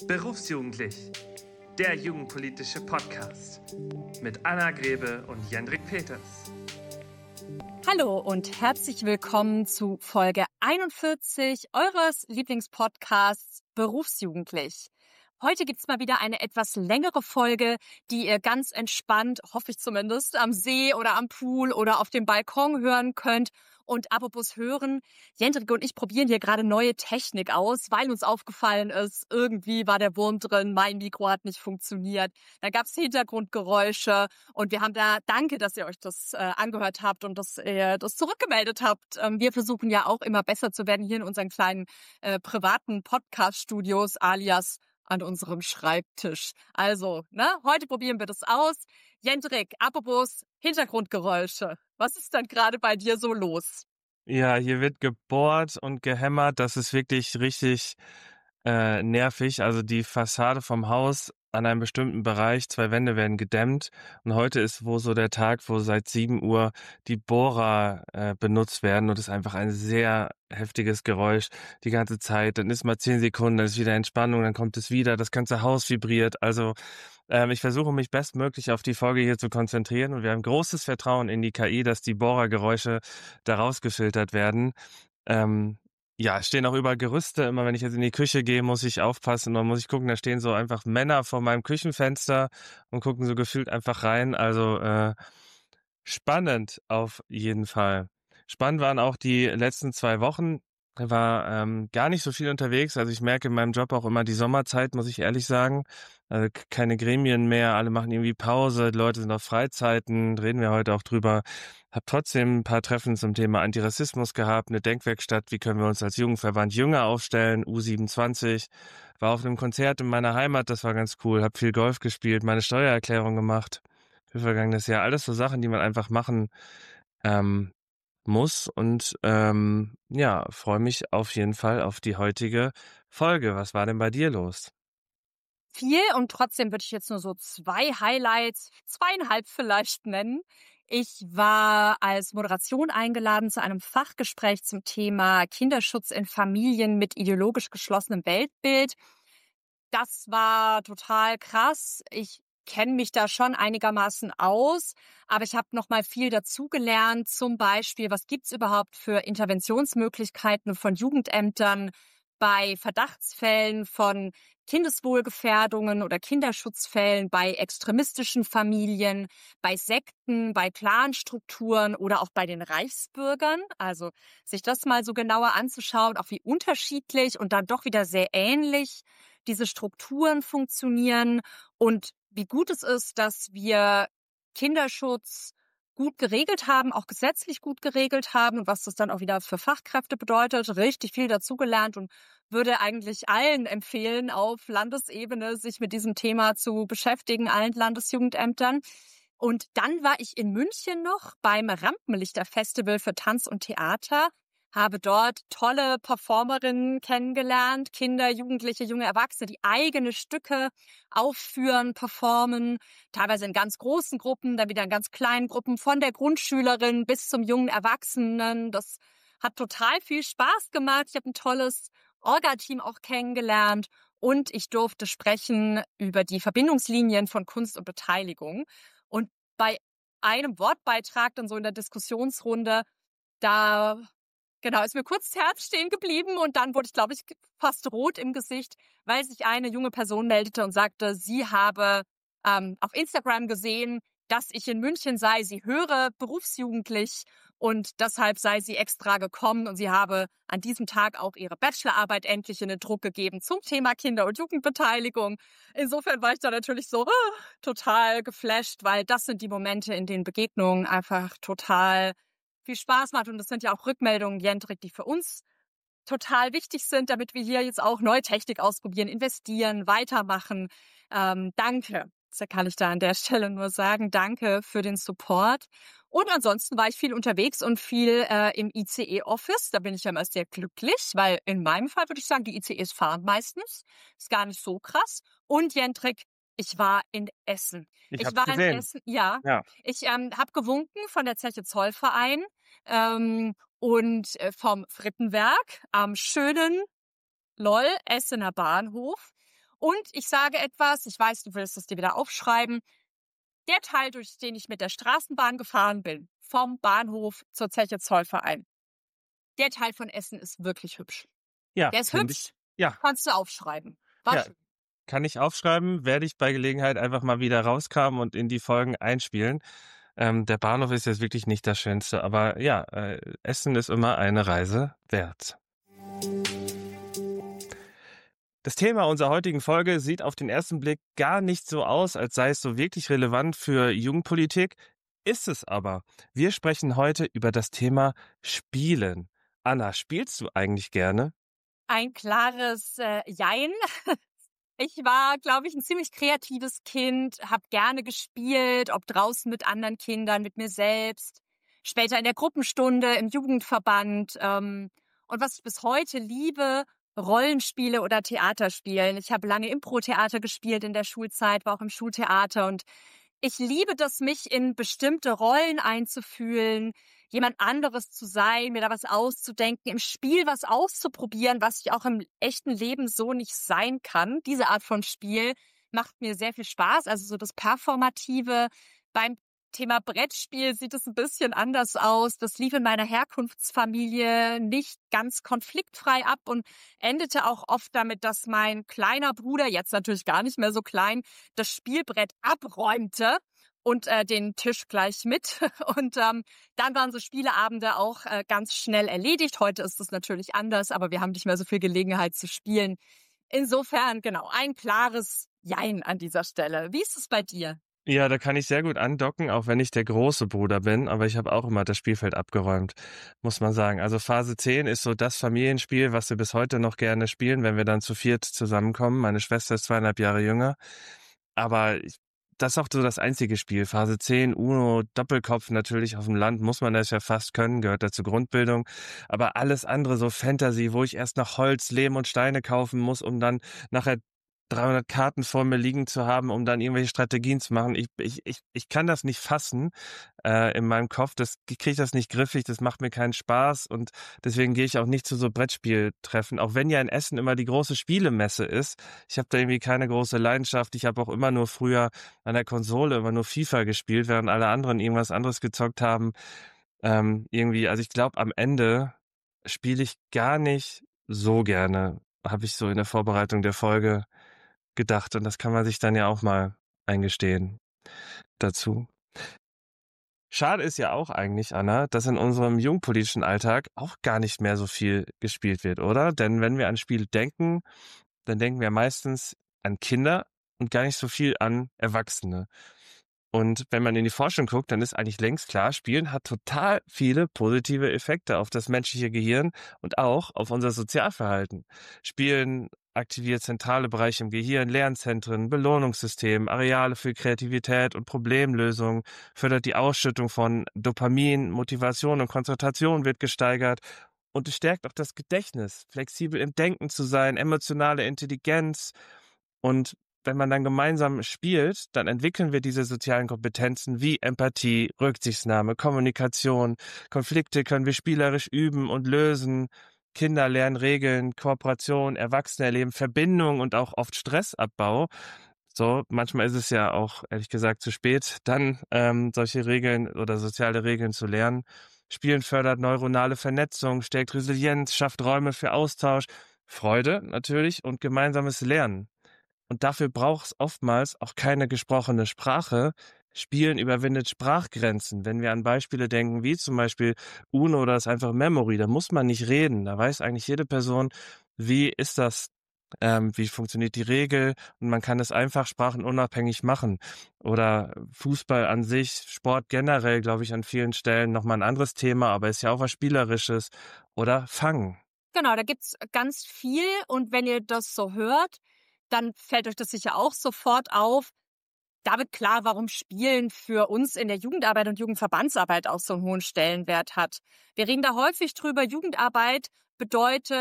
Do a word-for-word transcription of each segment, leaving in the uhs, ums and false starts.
Berufsjugendlich, der jugendpolitische Podcast mit Anna Grebe und Jendrik Peters. Hallo und herzlich willkommen zu Folge einundvierzig eures Lieblingspodcasts Berufsjugendlich. Heute gibt's mal wieder eine etwas längere Folge, die ihr ganz entspannt, hoffe ich zumindest, am See oder am Pool oder auf dem Balkon hören könnt. Und apropos hören, Jendrik und ich probieren hier gerade neue Technik aus, weil uns aufgefallen ist, irgendwie war der Wurm drin, mein Mikro hat nicht funktioniert. Da gab's Hintergrundgeräusche und wir haben da, danke, dass ihr euch das äh, angehört habt und dass ihr das zurückgemeldet habt. Ähm, wir versuchen ja auch immer besser zu werden hier in unseren kleinen äh, privaten Podcast-Studios alias an unserem Schreibtisch. Also, ne, heute probieren wir das aus. Jendrik, apropos Hintergrundgeräusche. Was ist denn gerade bei dir so los? Ja, hier wird gebohrt und gehämmert. Das ist wirklich richtig äh, nervig. Also die Fassade vom Haus an einem bestimmten Bereich, zwei Wände werden gedämmt. Und heute ist wo so der Tag, wo seit sieben Uhr die Bohrer äh, benutzt werden. Und es ist einfach ein sehr heftiges Geräusch die ganze Zeit. Dann ist mal zehn Sekunden, dann ist wieder Entspannung, dann kommt es wieder. Das ganze Haus vibriert. Also ähm, ich versuche mich bestmöglich auf die Folge hier zu konzentrieren. Und wir haben großes Vertrauen in die K I, dass die Bohrergeräusche da rausgefiltert werden. Ähm, ja, es stehen auch überall Gerüste. Immer wenn ich jetzt in die Küche gehe, muss ich aufpassen. Dann muss ich gucken, da stehen so einfach Männer vor meinem Küchenfenster und gucken so gefühlt einfach rein. Also äh, spannend auf jeden Fall. Spannend waren auch die letzten zwei Wochen. Ich war ähm, gar nicht so viel unterwegs. Also ich merke in meinem Job auch immer die Sommerzeit, muss ich ehrlich sagen. Also k- keine Gremien mehr, alle machen irgendwie Pause, die Leute sind auf Freizeiten, reden wir heute auch drüber. Hab trotzdem ein paar Treffen zum Thema Antirassismus gehabt, eine Denkwerkstatt, wie können wir uns als Jugendverband jünger aufstellen, U siebenundzwanzig. War auf einem Konzert in meiner Heimat, das war ganz cool, hab viel Golf gespielt, meine Steuererklärung gemacht für vergangenes Jahr. Alles so Sachen, die man einfach machen ähm, muss und ähm, ja, freue mich auf jeden Fall auf die heutige Folge. Was war denn bei dir los? Viel und trotzdem würde ich jetzt nur so zwei Highlights, zweieinhalb vielleicht nennen. Ich war als Moderation eingeladen zu einem Fachgespräch zum Thema Kinderschutz in Familien mit ideologisch geschlossenem Weltbild. Das war total krass. Ich kenne mich da schon einigermaßen aus, aber ich habe noch mal viel dazugelernt. Zum Beispiel, was gibt's überhaupt für Interventionsmöglichkeiten von Jugendämtern bei Verdachtsfällen von Kindeswohlgefährdungen oder Kinderschutzfällen, bei extremistischen Familien, bei Sekten, bei Clanstrukturen oder auch bei den Reichsbürgern. Also sich das mal so genauer anzuschauen, auch wie unterschiedlich und dann doch wieder sehr ähnlich diese Strukturen funktionieren und wie gut es ist, dass wir Kinderschutz gut geregelt haben, auch gesetzlich gut geregelt haben und was das dann auch wieder für Fachkräfte bedeutet. Richtig viel dazugelernt und würde eigentlich allen empfehlen, auf Landesebene sich mit diesem Thema zu beschäftigen, allen Landesjugendämtern. Und dann war ich in München noch beim Rampenlichter-Festival für Tanz und Theater, habe dort tolle Performerinnen kennengelernt, Kinder, Jugendliche, junge Erwachsene, die eigene Stücke aufführen, performen, teilweise in ganz großen Gruppen, dann wieder in ganz kleinen Gruppen, von der Grundschülerin bis zum jungen Erwachsenen. Das hat total viel Spaß gemacht. Ich habe ein tolles Orga-Team auch kennengelernt und ich durfte sprechen über die Verbindungslinien von Kunst und Beteiligung. Und bei einem Wortbeitrag dann so in der Diskussionsrunde, da genau, ist mir kurz das Herz stehen geblieben und dann wurde ich, glaube ich, fast rot im Gesicht, weil sich eine junge Person meldete und sagte, sie habe ähm, auf Instagram gesehen, dass ich in München sei. Sie höre berufsjugendlich und deshalb sei sie extra gekommen und sie habe an diesem Tag auch ihre Bachelorarbeit endlich in den Druck gegeben zum Thema Kinder- und Jugendbeteiligung. Insofern war ich da natürlich so ah, total geflasht, weil das sind die Momente, in denen Begegnungen einfach total viel Spaß macht. Und das sind ja auch Rückmeldungen, Jendrik, die für uns total wichtig sind, damit wir hier jetzt auch neue Technik ausprobieren, investieren, weitermachen. Ähm, danke. Da kann ich da an der Stelle nur sagen, danke für den Support. Und ansonsten war ich viel unterwegs und viel äh, im I C E-Office. Da bin ich ja immer sehr glücklich, weil in meinem Fall würde ich sagen, die I C Es fahren meistens. Ist gar nicht so krass. Und Jendrik, ich war in Essen. Ich Ich hab's war in gesehen. Essen, ja. Ja. Ich ähm, habe gewunken von der Zeche Zollverein ähm, und äh, vom Frittenwerk am schönen, lol, Essener Bahnhof. Und ich sage etwas, ich weiß, du willst es dir wieder aufschreiben. Der Teil, durch den ich mit der Straßenbahn gefahren bin, vom Bahnhof zur Zeche Zollverein, der Teil von Essen ist wirklich hübsch. Ja, Der ist finde hübsch. ich. Ja, Kannst du aufschreiben. War Ja. schön. kann ich aufschreiben, werde ich bei Gelegenheit einfach mal wieder rauskramen und in die Folgen einspielen. Ähm, der Bahnhof ist jetzt wirklich nicht das Schönste, aber ja, äh, Essen ist immer eine Reise wert. Das Thema unserer heutigen Folge sieht auf den ersten Blick gar nicht so aus, als sei es so wirklich relevant für Jugendpolitik. Ist es aber. Wir sprechen heute über das Thema Spielen. Anna, spielst du eigentlich gerne? Ein klares äh, Jein. Ich war, glaube ich, ein ziemlich kreatives Kind, habe gerne gespielt, ob draußen mit anderen Kindern, mit mir selbst, später in der Gruppenstunde, im Jugendverband. Ähm, und was ich bis heute liebe, Rollenspiele oder Theaterspielen. Ich habe lange Impro-Theater gespielt in der Schulzeit, war auch im Schultheater und ich liebe das, mich in bestimmte Rollen einzufühlen, jemand anderes zu sein, mir da was auszudenken, im Spiel was auszuprobieren, was ich auch im echten Leben so nicht sein kann. Diese Art von Spiel macht mir sehr viel Spaß, also so das Performative. Beim Thema Brettspiel sieht es ein bisschen anders aus. Das lief in meiner Herkunftsfamilie nicht ganz konfliktfrei ab und endete auch oft damit, dass mein kleiner Bruder, jetzt natürlich gar nicht mehr so klein, das Spielbrett abräumte und äh, den Tisch gleich mit. Und ähm, dann waren so Spieleabende auch äh, ganz schnell erledigt. Heute ist es natürlich anders, aber wir haben nicht mehr so viel Gelegenheit zu spielen. Insofern, genau, ein klares Jein an dieser Stelle. Wie ist es bei dir? Ja, da kann ich sehr gut andocken, auch wenn ich der große Bruder bin, aber ich habe auch immer das Spielfeld abgeräumt, muss man sagen. Also Phase zehn ist so das Familienspiel, was wir bis heute noch gerne spielen, wenn wir dann zu viert zusammenkommen. Meine Schwester ist zweieinhalb Jahre jünger, aber ich, das ist auch so das einzige Spiel. Phase zehn, Uno, Doppelkopf natürlich auf dem Land, muss man das ja fast können, gehört dazu Grundbildung. Aber alles andere, so Fantasy, wo ich erst noch Holz, Lehm und Steine kaufen muss, um dann nachher dreihundert Karten vor mir liegen zu haben, um dann irgendwelche Strategien zu machen. Ich, ich, ich, ich kann das nicht fassen äh, in meinem Kopf. Das, ich kriege das nicht griffig, das macht mir keinen Spaß und deswegen gehe ich auch nicht zu so Brettspieltreffen, auch wenn ja in Essen immer die große Spielemesse ist. Ich habe da irgendwie keine große Leidenschaft. Ich habe auch immer nur früher an der Konsole immer nur FIFA gespielt, während alle anderen irgendwas anderes gezockt haben. Ähm, irgendwie, also ich glaube, am Ende spiele ich gar nicht so gerne, habe ich so in der Vorbereitung der Folge gedacht. Und das kann man sich dann ja auch mal eingestehen dazu. Schade ist ja auch eigentlich, Anna, dass in unserem jugendpolitischen Alltag auch gar nicht mehr so viel gespielt wird, oder? Denn wenn wir an Spiele denken, dann denken wir meistens an Kinder und gar nicht so viel an Erwachsene. Und wenn man in die Forschung guckt, dann ist eigentlich längst klar, Spielen hat total viele positive Effekte auf das menschliche Gehirn und auch auf unser Sozialverhalten. Spielen aktiviert zentrale Bereiche im Gehirn, Lernzentren, Belohnungssystem, Areale für Kreativität und Problemlösung, fördert die Ausschüttung von Dopamin, Motivation und Konzentration wird gesteigert und es stärkt auch das Gedächtnis, flexibel im Denken zu sein, emotionale Intelligenz. Und wenn man dann gemeinsam spielt, dann entwickeln wir diese sozialen Kompetenzen wie Empathie, Rücksichtnahme, Kommunikation. Konflikte können wir spielerisch üben und lösen. Kinder lernen Regeln, Kooperation, Erwachsene erleben Verbindung und auch oft Stressabbau. So, manchmal ist es ja auch, ehrlich gesagt, zu spät, dann ähm, solche Regeln oder soziale Regeln zu lernen. Spielen fördert neuronale Vernetzung, stärkt Resilienz, schafft Räume für Austausch, Freude natürlich und gemeinsames Lernen. Und dafür braucht es oftmals auch keine gesprochene Sprache. Spielen überwindet Sprachgrenzen. Wenn wir an Beispiele denken, wie zum Beispiel Uno oder das einfach Memory, da muss man nicht reden. Da weiß eigentlich jede Person, wie ist das, ähm, wie funktioniert die Regel und man kann es einfach sprachenunabhängig machen. Oder Fußball an sich, Sport generell, glaube ich, an vielen Stellen nochmal ein anderes Thema, aber ist ja auch was Spielerisches. Oder Fangen. Genau, da gibt's ganz viel und wenn ihr das so hört, dann fällt euch das sicher auch sofort auf. Da wird klar, warum Spielen für uns in der Jugendarbeit und Jugendverbandsarbeit auch so einen hohen Stellenwert hat. Wir reden da häufig drüber, Jugendarbeit bedeutet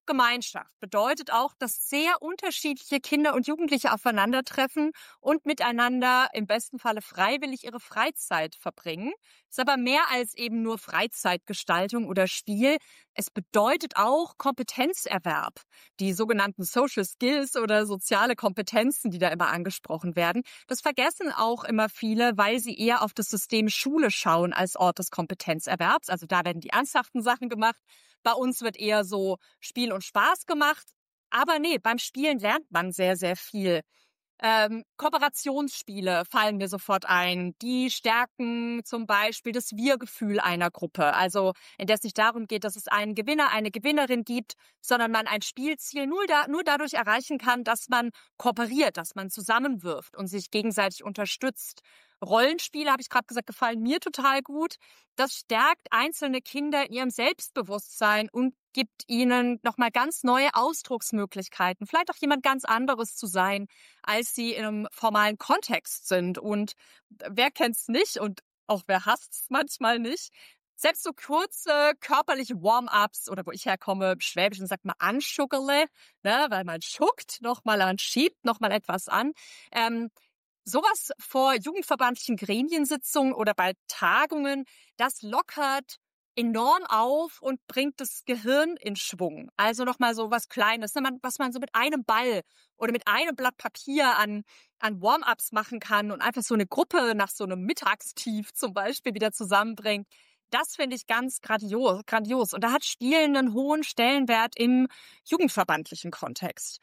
Gemeinschaft bedeutet auch, dass sehr unterschiedliche Kinder und Jugendliche aufeinandertreffen und miteinander im besten Falle freiwillig ihre Freizeit verbringen. Ist aber mehr als eben nur Freizeitgestaltung oder Spiel. Es bedeutet auch Kompetenzerwerb. Die sogenannten Social Skills oder soziale Kompetenzen, die da immer angesprochen werden. Das vergessen auch immer viele, weil sie eher auf das System Schule schauen als Ort des Kompetenzerwerbs. Also da werden die ernsthaften Sachen gemacht. Bei uns wird eher so Spiel und Spaß gemacht. Aber nee, beim Spielen lernt man sehr, sehr viel. Ähm, Kooperationsspiele fallen mir sofort ein. Die stärken zum Beispiel das Wir-Gefühl einer Gruppe. Also in der es nicht darum geht, dass es einen Gewinner, eine Gewinnerin gibt, sondern man ein Spielziel nur, da, nur dadurch erreichen kann, dass man kooperiert, dass man zusammenwirft und sich gegenseitig unterstützt. Rollenspiele, habe ich gerade gesagt, gefallen mir total gut. Das stärkt einzelne Kinder in ihrem Selbstbewusstsein und gibt ihnen nochmal ganz neue Ausdrucksmöglichkeiten. Vielleicht auch jemand ganz anderes zu sein, als sie in einem formalen Kontext sind. Und wer kennt's nicht und auch wer hasst's manchmal nicht? Selbst so kurze körperliche Warm-ups oder wo ich herkomme, im Schwäbischen sagt man anschuckerle, ne, weil man schuckt, nochmal an, schiebt nochmal etwas an. Ähm, Sowas vor jugendverbandlichen Gremiensitzungen oder bei Tagungen, das lockert enorm auf und bringt das Gehirn in Schwung. Also nochmal so was Kleines, was man so mit einem Ball oder mit einem Blatt Papier an, an Warm-ups machen kann und einfach so eine Gruppe nach so einem Mittagstief zum Beispiel wieder zusammenbringt. Das finde ich ganz grandios, grandios. Und da hat Spielen einen hohen Stellenwert im jugendverbandlichen Kontext.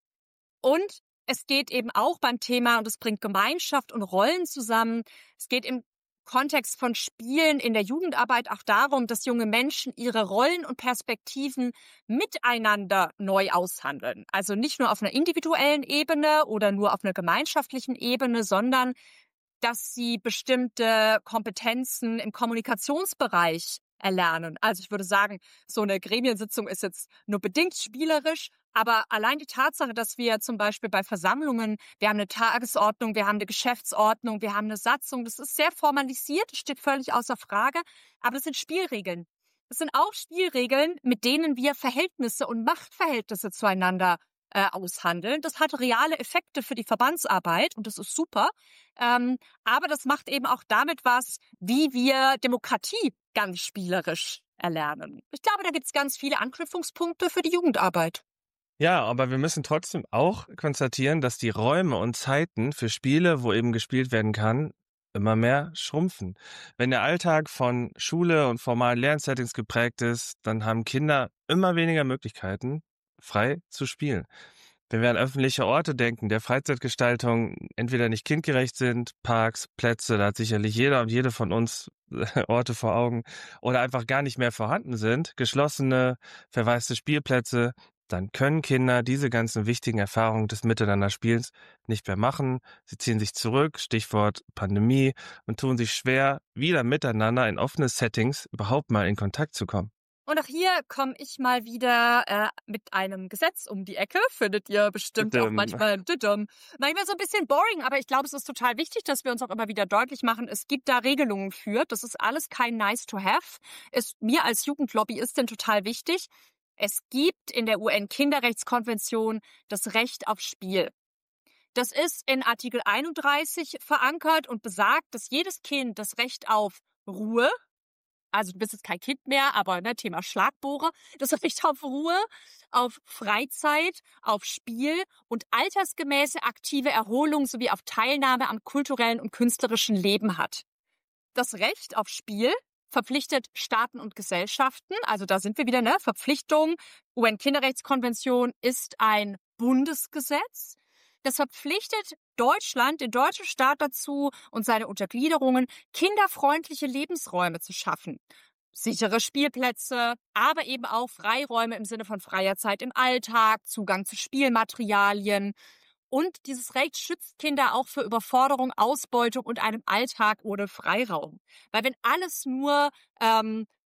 Und es geht eben auch beim Thema, und es bringt Gemeinschaft und Rollen zusammen, es geht im Kontext von Spielen in der Jugendarbeit auch darum, dass junge Menschen ihre Rollen und Perspektiven miteinander neu aushandeln. Also nicht nur auf einer individuellen Ebene oder nur auf einer gemeinschaftlichen Ebene, sondern dass sie bestimmte Kompetenzen im Kommunikationsbereich erlernen. Also ich würde sagen, so eine Gremiensitzung ist jetzt nur bedingt spielerisch, aber allein die Tatsache, dass wir zum Beispiel bei Versammlungen, wir haben eine Tagesordnung, wir haben eine Geschäftsordnung, wir haben eine Satzung, das ist sehr formalisiert, das steht völlig außer Frage, aber das sind Spielregeln. Das sind auch Spielregeln, mit denen wir Verhältnisse und Machtverhältnisse zueinander äh, aushandeln. Das hat reale Effekte für die Verbandsarbeit und das ist super. Ähm, aber das macht eben auch damit was, wie wir Demokratie ganz spielerisch erlernen. Ich glaube, da gibt es ganz viele Anknüpfungspunkte für die Jugendarbeit. Ja, aber wir müssen trotzdem auch konstatieren, dass die Räume und Zeiten für Spiele, wo eben gespielt werden kann, immer mehr schrumpfen. Wenn der Alltag von Schule und formalen Lernsettings geprägt ist, dann haben Kinder immer weniger Möglichkeiten, frei zu spielen. Wenn wir an öffentliche Orte denken, der Freizeitgestaltung entweder nicht kindgerecht sind, Parks, Plätze, da hat sicherlich jeder und jede von uns Orte vor Augen, oder einfach gar nicht mehr vorhanden sind, geschlossene, verwaiste Spielplätze, dann können Kinder diese ganzen wichtigen Erfahrungen des Miteinanderspielens nicht mehr machen. Sie ziehen sich zurück, Stichwort Pandemie, und tun sich schwer, wieder miteinander in offene Settings überhaupt mal in Kontakt zu kommen. Und auch hier komme ich mal wieder äh, mit einem Gesetz um die Ecke. Findet ihr bestimmt auch manchmal manchmal so ein bisschen boring, aber ich glaube, es ist total wichtig, dass wir uns auch immer wieder deutlich machen, es gibt da Regelungen für. Das ist alles kein nice to have. Ist mir als Jugendlobbyistin total wichtig. Es gibt in der U N-Kinderrechtskonvention das Recht auf Spiel. Das ist in Artikel einunddreißig verankert und besagt, dass jedes Kind das Recht auf Ruhe, also du bist jetzt kein Kind mehr, aber ne, Thema Schlagbohrer, das Recht auf Ruhe, auf Freizeit, auf Spiel und altersgemäße aktive Erholung sowie auf Teilnahme am kulturellen und künstlerischen Leben hat. Das Recht auf Spiel verpflichtet Staaten und Gesellschaften, also da sind wir wieder, ne, Verpflichtung. U N-Kinderrechtskonvention ist ein Bundesgesetz. Das verpflichtet Deutschland, den deutschen Staat dazu und seine Untergliederungen, kinderfreundliche Lebensräume zu schaffen. Sichere Spielplätze, aber eben auch Freiräume im Sinne von freier Zeit im Alltag, Zugang zu Spielmaterialien. Und dieses Recht schützt Kinder auch für Überforderung, Ausbeutung und einem Alltag ohne Freiraum. Weil wenn alles nur ähm,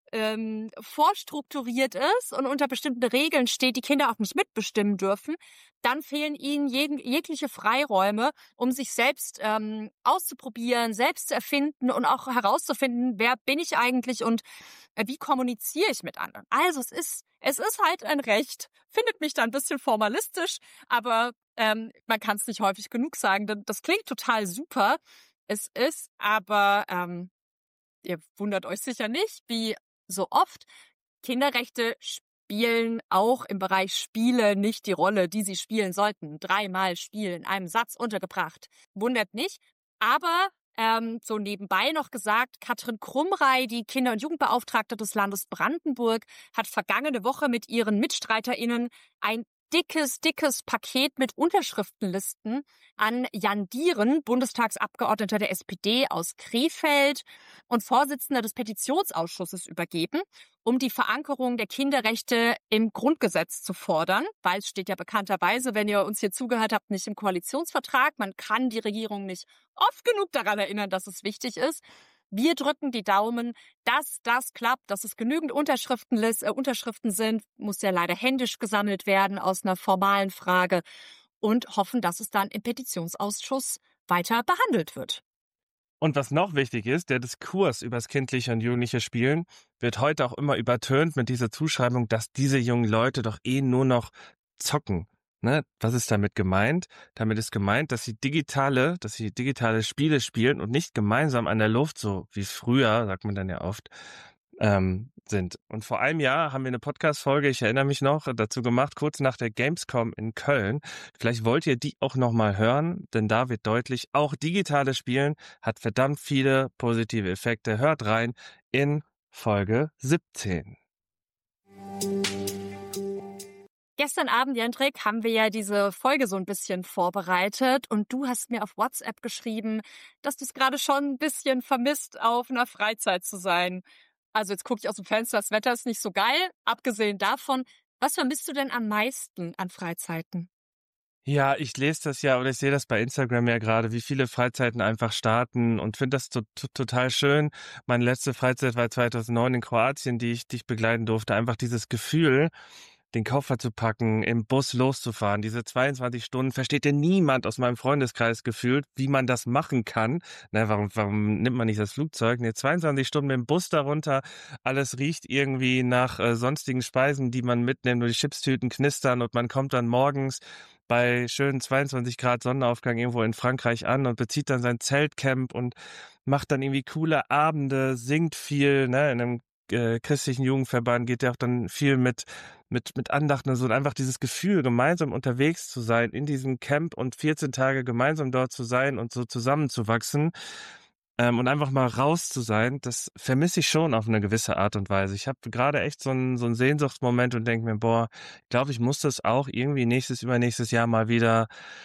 ähm, vorstrukturiert ist und unter bestimmten Regeln steht, die Kinder auch nicht mitbestimmen dürfen, dann fehlen ihnen jeden, jegliche Freiräume, um sich selbst ähm, auszuprobieren, selbst zu erfinden und auch herauszufinden, wer bin ich eigentlich und äh, wie kommuniziere ich mit anderen. Also es ist, es ist halt ein Recht. Findet mich da ein bisschen formalistisch, aber ähm, man kann es nicht häufig genug sagen. denn Das klingt total super. Es ist aber, ähm, ihr wundert euch sicher nicht, wie so oft, Kinderrechte spielen auch im Bereich Spiele nicht die Rolle, die sie spielen sollten. Dreimal Spiel in einem Satz untergebracht. Wundert nicht. Aber ähm, so nebenbei noch gesagt, Katrin Krumrei, die Kinder- und Jugendbeauftragte des Landes Brandenburg, hat vergangene Woche mit ihren MitstreiterInnen ein dickes, dickes Paket mit Unterschriftenlisten an Jan Dieren, Bundestagsabgeordneter der S P D aus Krefeld und Vorsitzender des Petitionsausschusses, übergeben, um die Verankerung der Kinderrechte im Grundgesetz zu fordern, weil es steht ja bekannterweise, wenn ihr uns hier zugehört habt, nicht im Koalitionsvertrag. Man kann die Regierung nicht oft genug daran erinnern, dass es wichtig ist. Wir drücken die Daumen, dass das klappt, dass es genügend Unterschriften, äh, Unterschriften sind, muss ja leider händisch gesammelt werden aus einer formalen Frage und hoffen, dass es dann im Petitionsausschuss weiter behandelt wird. Und was noch wichtig ist, der Diskurs über das kindliche und jugendliche Spielen wird heute auch immer übertönt mit dieser Zuschreibung, dass diese jungen Leute doch eh nur noch zocken. Ne? Was ist damit gemeint? Damit ist gemeint, dass sie digitale, dass sie digitale Spiele spielen und nicht gemeinsam an der Luft, so wie früher, sagt man dann ja oft, ähm, sind. Und vor einem Jahr haben wir eine Podcast-Folge, ich erinnere mich noch, dazu gemacht, kurz nach der Gamescom in Köln. Vielleicht wollt ihr die auch nochmal hören, denn da wird deutlich, auch digitales Spielen hat verdammt viele positive Effekte. Hört rein in Folge siebzehn. Gestern Abend, Jendrik, haben wir ja diese Folge so ein bisschen vorbereitet und du hast mir auf WhatsApp geschrieben, dass du es gerade schon ein bisschen vermisst, auf einer Freizeit zu sein. Also jetzt gucke ich aus dem Fenster, das Wetter ist nicht so geil. Abgesehen davon, was vermisst du denn am meisten an Freizeiten? Ja, ich lese das ja oder ich sehe das bei Instagram ja gerade, wie viele Freizeiten einfach starten und finde das to to total schön. Meine letzte Freizeit war zweitausendneun in Kroatien, die ich, die ich begleiten durfte. Einfach dieses Gefühl, den Koffer zu packen, im Bus loszufahren. Diese zweiundzwanzig Stunden versteht ja niemand aus meinem Freundeskreis gefühlt, wie man das machen kann. Na, warum, warum nimmt man nicht das Flugzeug? Ne, zweiundzwanzig Stunden mit dem Bus darunter. Alles riecht irgendwie nach äh, sonstigen Speisen, die man mitnimmt. Nur die Chipstüten knistern und man kommt dann morgens bei schönen zweiundzwanzig Grad Sonnenaufgang irgendwo in Frankreich an und bezieht dann sein Zeltcamp und macht dann irgendwie coole Abende, singt viel, ne, in einem äh, christlichen Jugendverband geht ja auch dann viel mit mit mit Andachten und so und einfach dieses Gefühl, gemeinsam unterwegs zu sein in diesem Camp und vierzehn Tage gemeinsam dort zu sein und so zusammenzuwachsen ähm, und einfach mal raus zu sein, das vermisse ich schon auf eine gewisse Art und Weise. Ich habe gerade echt so einen so einen Sehnsuchtsmoment und denke mir, boah, ich glaube, ich muss das auch irgendwie nächstes, übernächstes Jahr mal wieder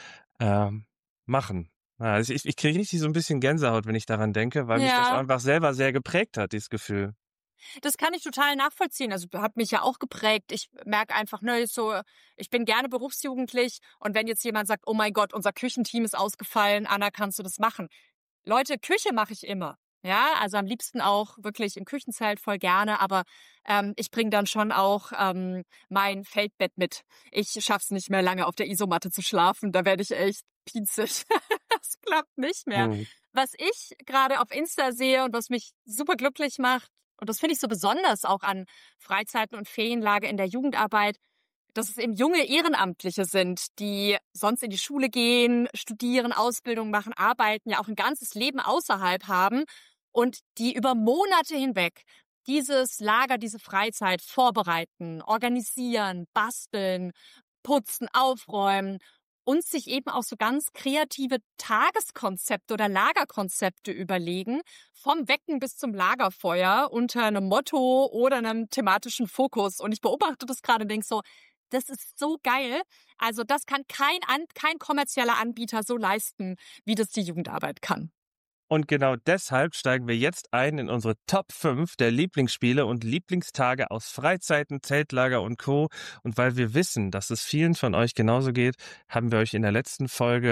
ähm, machen. Ja, also ich, ich kriege richtig so ein bisschen Gänsehaut, wenn ich daran denke, weil mich das Ja, einfach selber sehr geprägt hat, dieses Gefühl. das kann ich total nachvollziehen. Also hat mich ja auch geprägt. Ich merke einfach, ne, so, ich bin gerne berufsjugendlich und wenn jetzt jemand sagt, oh mein Gott, unser Küchenteam ist ausgefallen, Anna, kannst du das machen? Leute, Küche mache ich immer. Ja, also am liebsten auch wirklich im Küchenzelt voll gerne, aber ähm, ich bringe dann schon auch ähm, mein Feldbett mit. Ich schaff's nicht mehr lange auf der Isomatte zu schlafen, da werde ich echt pinzig. Das klappt nicht mehr. Hm. Was ich gerade auf Insta sehe und was mich super glücklich macht, und das finde ich so besonders auch an Freizeiten und Ferienlager in der Jugendarbeit, dass es eben junge Ehrenamtliche sind, die sonst in die Schule gehen, studieren, Ausbildung machen, arbeiten, ja auch ein ganzes Leben außerhalb haben und die über Monate hinweg dieses Lager, diese Freizeit vorbereiten, organisieren, basteln, putzen, aufräumen und sich eben auch so ganz kreative Tageskonzepte oder Lagerkonzepte überlegen, vom Wecken bis zum Lagerfeuer unter einem Motto oder einem thematischen Fokus. Und ich beobachte das gerade und denke so, das ist so geil. Also das kann kein, An- kein kommerzieller Anbieter so leisten, wie das die Jugendarbeit kann. Und genau deshalb steigen wir jetzt ein in unsere Top fünf der Lieblingsspiele und Lieblingstage aus Freizeiten, Zeltlager und Co. Und weil wir wissen, dass es vielen von euch genauso geht, haben wir euch in der letzten Folge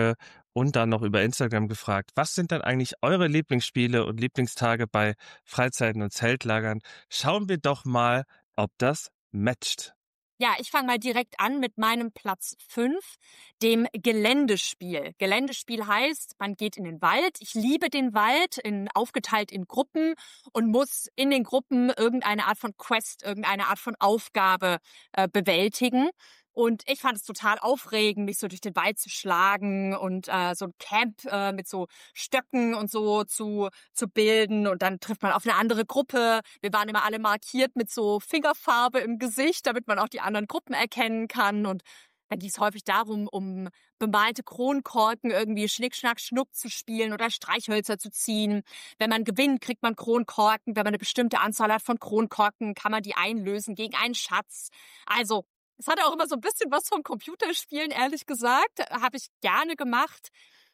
und dann noch über Instagram gefragt, was sind denn eigentlich eure Lieblingsspiele und Lieblingstage bei Freizeiten und Zeltlagern? Schauen wir doch mal, ob das matcht. Ja, ich fange mal direkt an mit meinem Platz fünf, dem Geländespiel. Geländespiel heißt, man geht in den Wald. Ich liebe den Wald, in, aufgeteilt in Gruppen und muss in den Gruppen irgendeine Art von Quest, irgendeine Art von Aufgabe äh, bewältigen. Und ich fand es total aufregend, mich so durch den Wald zu schlagen und äh, so ein Camp äh, mit so Stöcken und so zu zu bilden. Und dann trifft man auf eine andere Gruppe. Wir waren immer alle markiert mit so Fingerfarbe im Gesicht, damit man auch die anderen Gruppen erkennen kann. Und dann ging es häufig darum, um bemalte Kronkorken irgendwie Schnick, Schnack, Schnuck zu spielen oder Streichhölzer zu ziehen. Wenn man gewinnt, kriegt man Kronkorken. Wenn man eine bestimmte Anzahl hat von Kronkorken, kann man die einlösen gegen einen Schatz. Also es hatte auch immer so ein bisschen was vom Computerspielen, ehrlich gesagt. Habe ich gerne gemacht.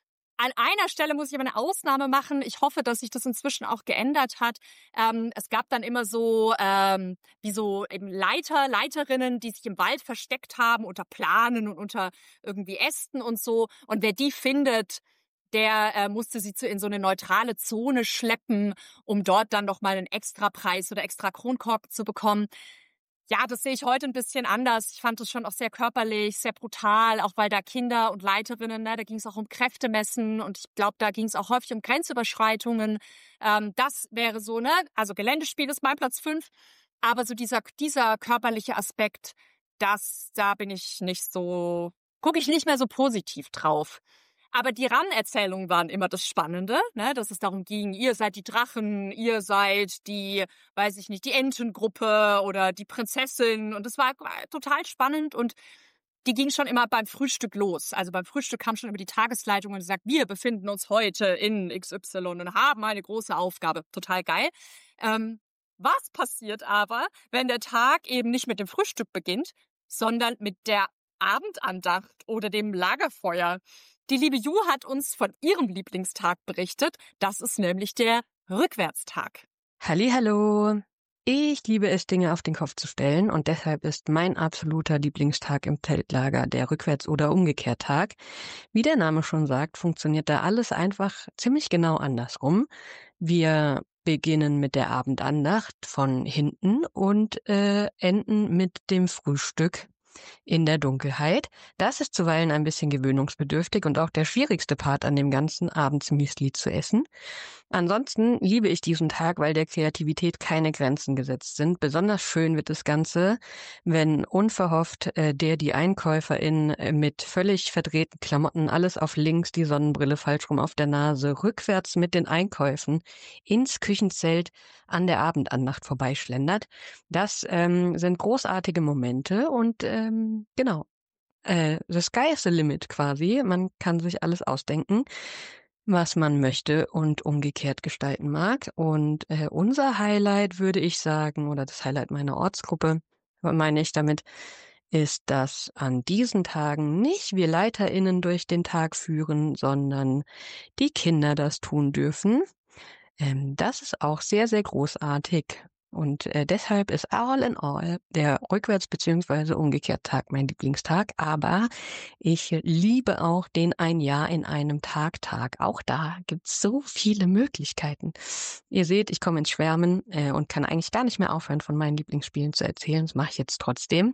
An einer Stelle muss ich aber eine Ausnahme machen. Ich hoffe, dass sich das inzwischen auch geändert hat. Ähm, es gab dann immer so ähm, wie so eben Leiter, Leiterinnen, die sich im Wald versteckt haben unter Planen und unter irgendwie Ästen und so. Und wer die findet, der äh, musste sie zu in so eine neutrale Zone schleppen, um dort dann noch mal einen Extrapreis oder extra Kronkorken zu bekommen. Ja, das sehe ich heute ein bisschen anders. Ich fand das schon auch sehr körperlich, sehr brutal, auch weil da Kinder und Leiterinnen, ne, da ging es auch um Kräftemessen und ich glaube, da ging es auch häufig um Grenzüberschreitungen. Ähm, das wäre so, ne, also Geländespiel ist mein Platz fünf, aber so dieser, dieser körperliche Aspekt, das, da bin ich nicht so, gucke ich nicht mehr so positiv drauf. Aber die Rahmenerzählungen waren immer das Spannende, ne, dass es darum ging, ihr seid die Drachen, ihr seid die, weiß ich nicht, die Entengruppe oder die Prinzessin. Und das war total spannend und die ging schon immer beim Frühstück los. Also beim Frühstück kam schon über die Tagesleitung und sagt, wir befinden uns heute in X Y und haben eine große Aufgabe. Total geil. Ähm, was passiert aber, wenn der Tag eben nicht mit dem Frühstück beginnt, sondern mit der Abendandacht oder dem Lagerfeuer? Die liebe Ju hat uns von ihrem Lieblingstag berichtet. Das ist nämlich der Rückwärtstag. Hallihallo. Ich liebe es, Dinge auf den Kopf zu stellen und deshalb ist mein absoluter Lieblingstag im Zeltlager der Rückwärts- oder Umkehrtag. Wie der Name schon sagt, funktioniert da alles einfach ziemlich genau andersrum. Wir beginnen mit der Abendandacht von hinten und äh, enden mit dem Frühstück in der Dunkelheit. Das ist zuweilen ein bisschen gewöhnungsbedürftig und auch der schwierigste Part an dem ganzen, abends Müsli zu essen. Ansonsten liebe ich diesen Tag, weil der Kreativität keine Grenzen gesetzt sind. Besonders schön wird das Ganze, wenn unverhofft äh, der die Einkäuferin äh, mit völlig verdrehten Klamotten, alles auf links, die Sonnenbrille falsch rum auf der Nase, rückwärts mit den Einkäufen ins Küchenzelt an der Abendandacht vorbeischlendert. Das ähm, sind großartige Momente und ähm, genau, äh, the sky is the limit quasi. Man kann sich alles ausdenken, was man möchte und umgekehrt gestalten mag. Und äh, unser Highlight, würde ich sagen, oder das Highlight meiner Ortsgruppe, meine ich damit, ist, dass an diesen Tagen nicht wir LeiterInnen durch den Tag führen, sondern die Kinder das tun dürfen. Ähm, das ist auch sehr, sehr großartig. Und äh, deshalb ist all in all der Rückwärts- bzw. Umgekehrt-Tag mein Lieblingstag. Aber ich liebe auch den Ein Jahr in einem Tag-Tag. Auch da gibt's so viele Möglichkeiten. Ihr seht, ich komme ins Schwärmen äh, und kann eigentlich gar nicht mehr aufhören, von meinen Lieblingsspielen zu erzählen. Das mache ich jetzt trotzdem.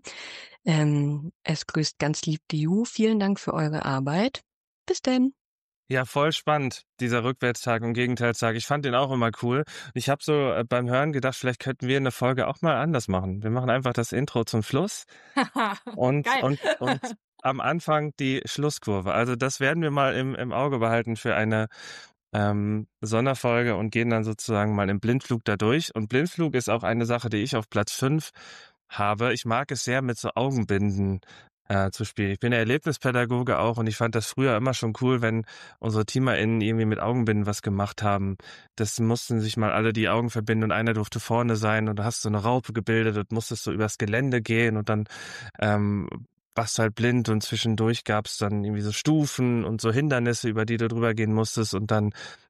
Ähm, es grüßt ganz lieb die Ju. Vielen Dank für eure Arbeit. Bis denn. Ja, voll spannend, dieser Rückwärtstag und Gegenteilstag. Ich fand den auch immer cool. Ich habe so äh, beim Hören gedacht, vielleicht könnten wir eine Folge auch mal anders machen. Wir machen einfach das Intro zum Schluss und, Geil. und, und am Anfang die Schlusskurve. Also das werden wir mal im, im Auge behalten für eine ähm, Sonderfolge und gehen dann sozusagen mal im Blindflug da durch. Und Blindflug ist auch eine Sache, die ich auf Platz fünf habe. Ich mag es sehr, mit so Augenbinden äh, zu spielen. Ich bin ja Erlebnispädagoge auch und ich fand das früher immer schon cool, wenn unsere TeamerInnen irgendwie mit Augenbinden was gemacht haben. Das mussten sich mal alle die Augen verbinden und einer durfte vorne sein und da hast du eine Raupe gebildet und musstest so übers Gelände gehen und dann ähm, warst du halt blind und zwischendurch gab es dann irgendwie so Stufen und so Hindernisse, über die du drüber gehen musstest und dann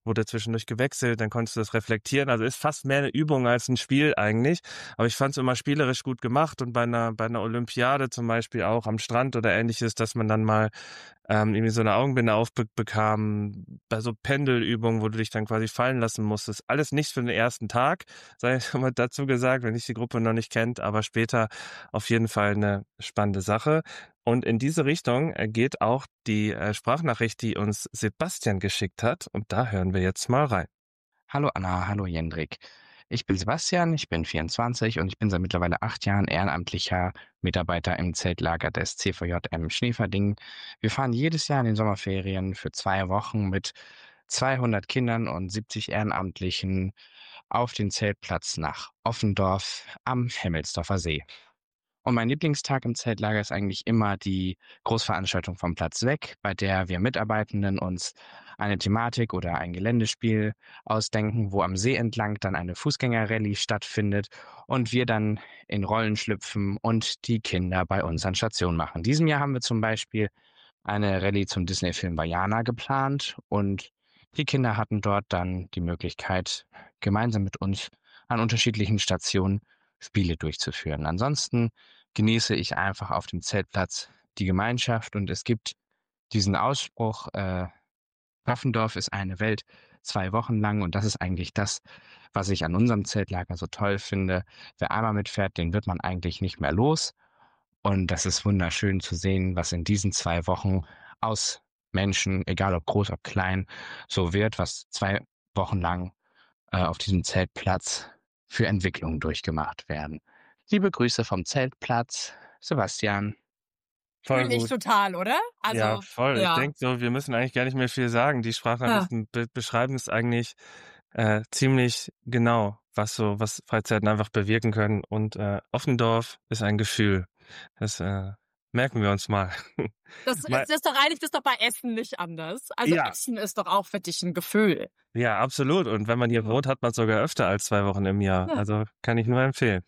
wurde zwischendurch gewechselt, dann konntest du das reflektieren. Also ist fast mehr eine Übung als ein Spiel eigentlich. Aber ich fand es immer spielerisch gut gemacht und bei einer, bei einer Olympiade zum Beispiel auch am Strand oder ähnliches, dass man dann mal ähm, irgendwie so eine Augenbinde aufbekam, bei so Pendelübungen, wo du dich dann quasi fallen lassen musstest. Alles nichts für den ersten Tag, sei mal dazu gesagt, wenn ich die Gruppe noch nicht kennt, aber später auf jeden Fall eine spannende Sache. Und in diese Richtung äh, geht auch die äh, Sprachnachricht, die uns Sebastian geschickt hat. Und da hören wir jetzt mal rein. Hallo Anna, hallo Jendrik. Ich bin Sebastian, ich bin vierundzwanzig und ich bin seit mittlerweile acht Jahren ehrenamtlicher Mitarbeiter im Zeltlager des C V J M Schneeverdingen. Wir fahren jedes Jahr in den Sommerferien für zwei Wochen mit zweihundert Kindern und siebzig Ehrenamtlichen auf den Zeltplatz nach Offendorf am Hemmelsdorfer See. Und mein Lieblingstag im Zeltlager ist eigentlich immer die Großveranstaltung vom Platz weg, bei der wir Mitarbeitenden uns eine Thematik oder ein Geländespiel ausdenken, wo am See entlang dann eine Fußgängerrallye stattfindet und wir dann in Rollen schlüpfen und die Kinder bei uns an Station machen. In diesem Jahr haben wir zum Beispiel eine Rallye zum Disney-Film Vaiana geplant und die Kinder hatten dort dann die Möglichkeit, gemeinsam mit uns an unterschiedlichen Stationen Spiele durchzuführen. Ansonsten genieße ich einfach auf dem Zeltplatz die Gemeinschaft und es gibt diesen Ausspruch, äh, Offendorf ist eine Welt zwei Wochen lang und das ist eigentlich das, was ich an unserem Zeltlager so toll finde. Wer einmal mitfährt, den wird man eigentlich nicht mehr los und das ist wunderschön zu sehen, was in diesen zwei Wochen aus Menschen, egal ob groß, ob klein, so wird, was zwei Wochen lang äh, auf diesem Zeltplatz für Entwicklungen durchgemacht werden. Liebe Grüße vom Zeltplatz, Sebastian. Voll Fühle ich gut. total, oder? Also, Ja, voll. Ich ja. denke so, wir müssen eigentlich gar nicht mehr viel sagen. Die Sprachnachrichten be beschreiben es eigentlich äh, ziemlich genau, was so, was Freizeiten einfach bewirken können. Und äh, Offendorf ist ein Gefühl. Das äh, merken wir uns mal. Das Mal- ist, das ist doch eigentlich das ist doch bei Essen nicht anders. Also Ja. Essen ist doch auch für dich ein Gefühl. Ja, absolut. Und wenn man hier Ja. wohnt, hat man es sogar öfter als zwei Wochen im Jahr. Ja. Also kann ich nur empfehlen.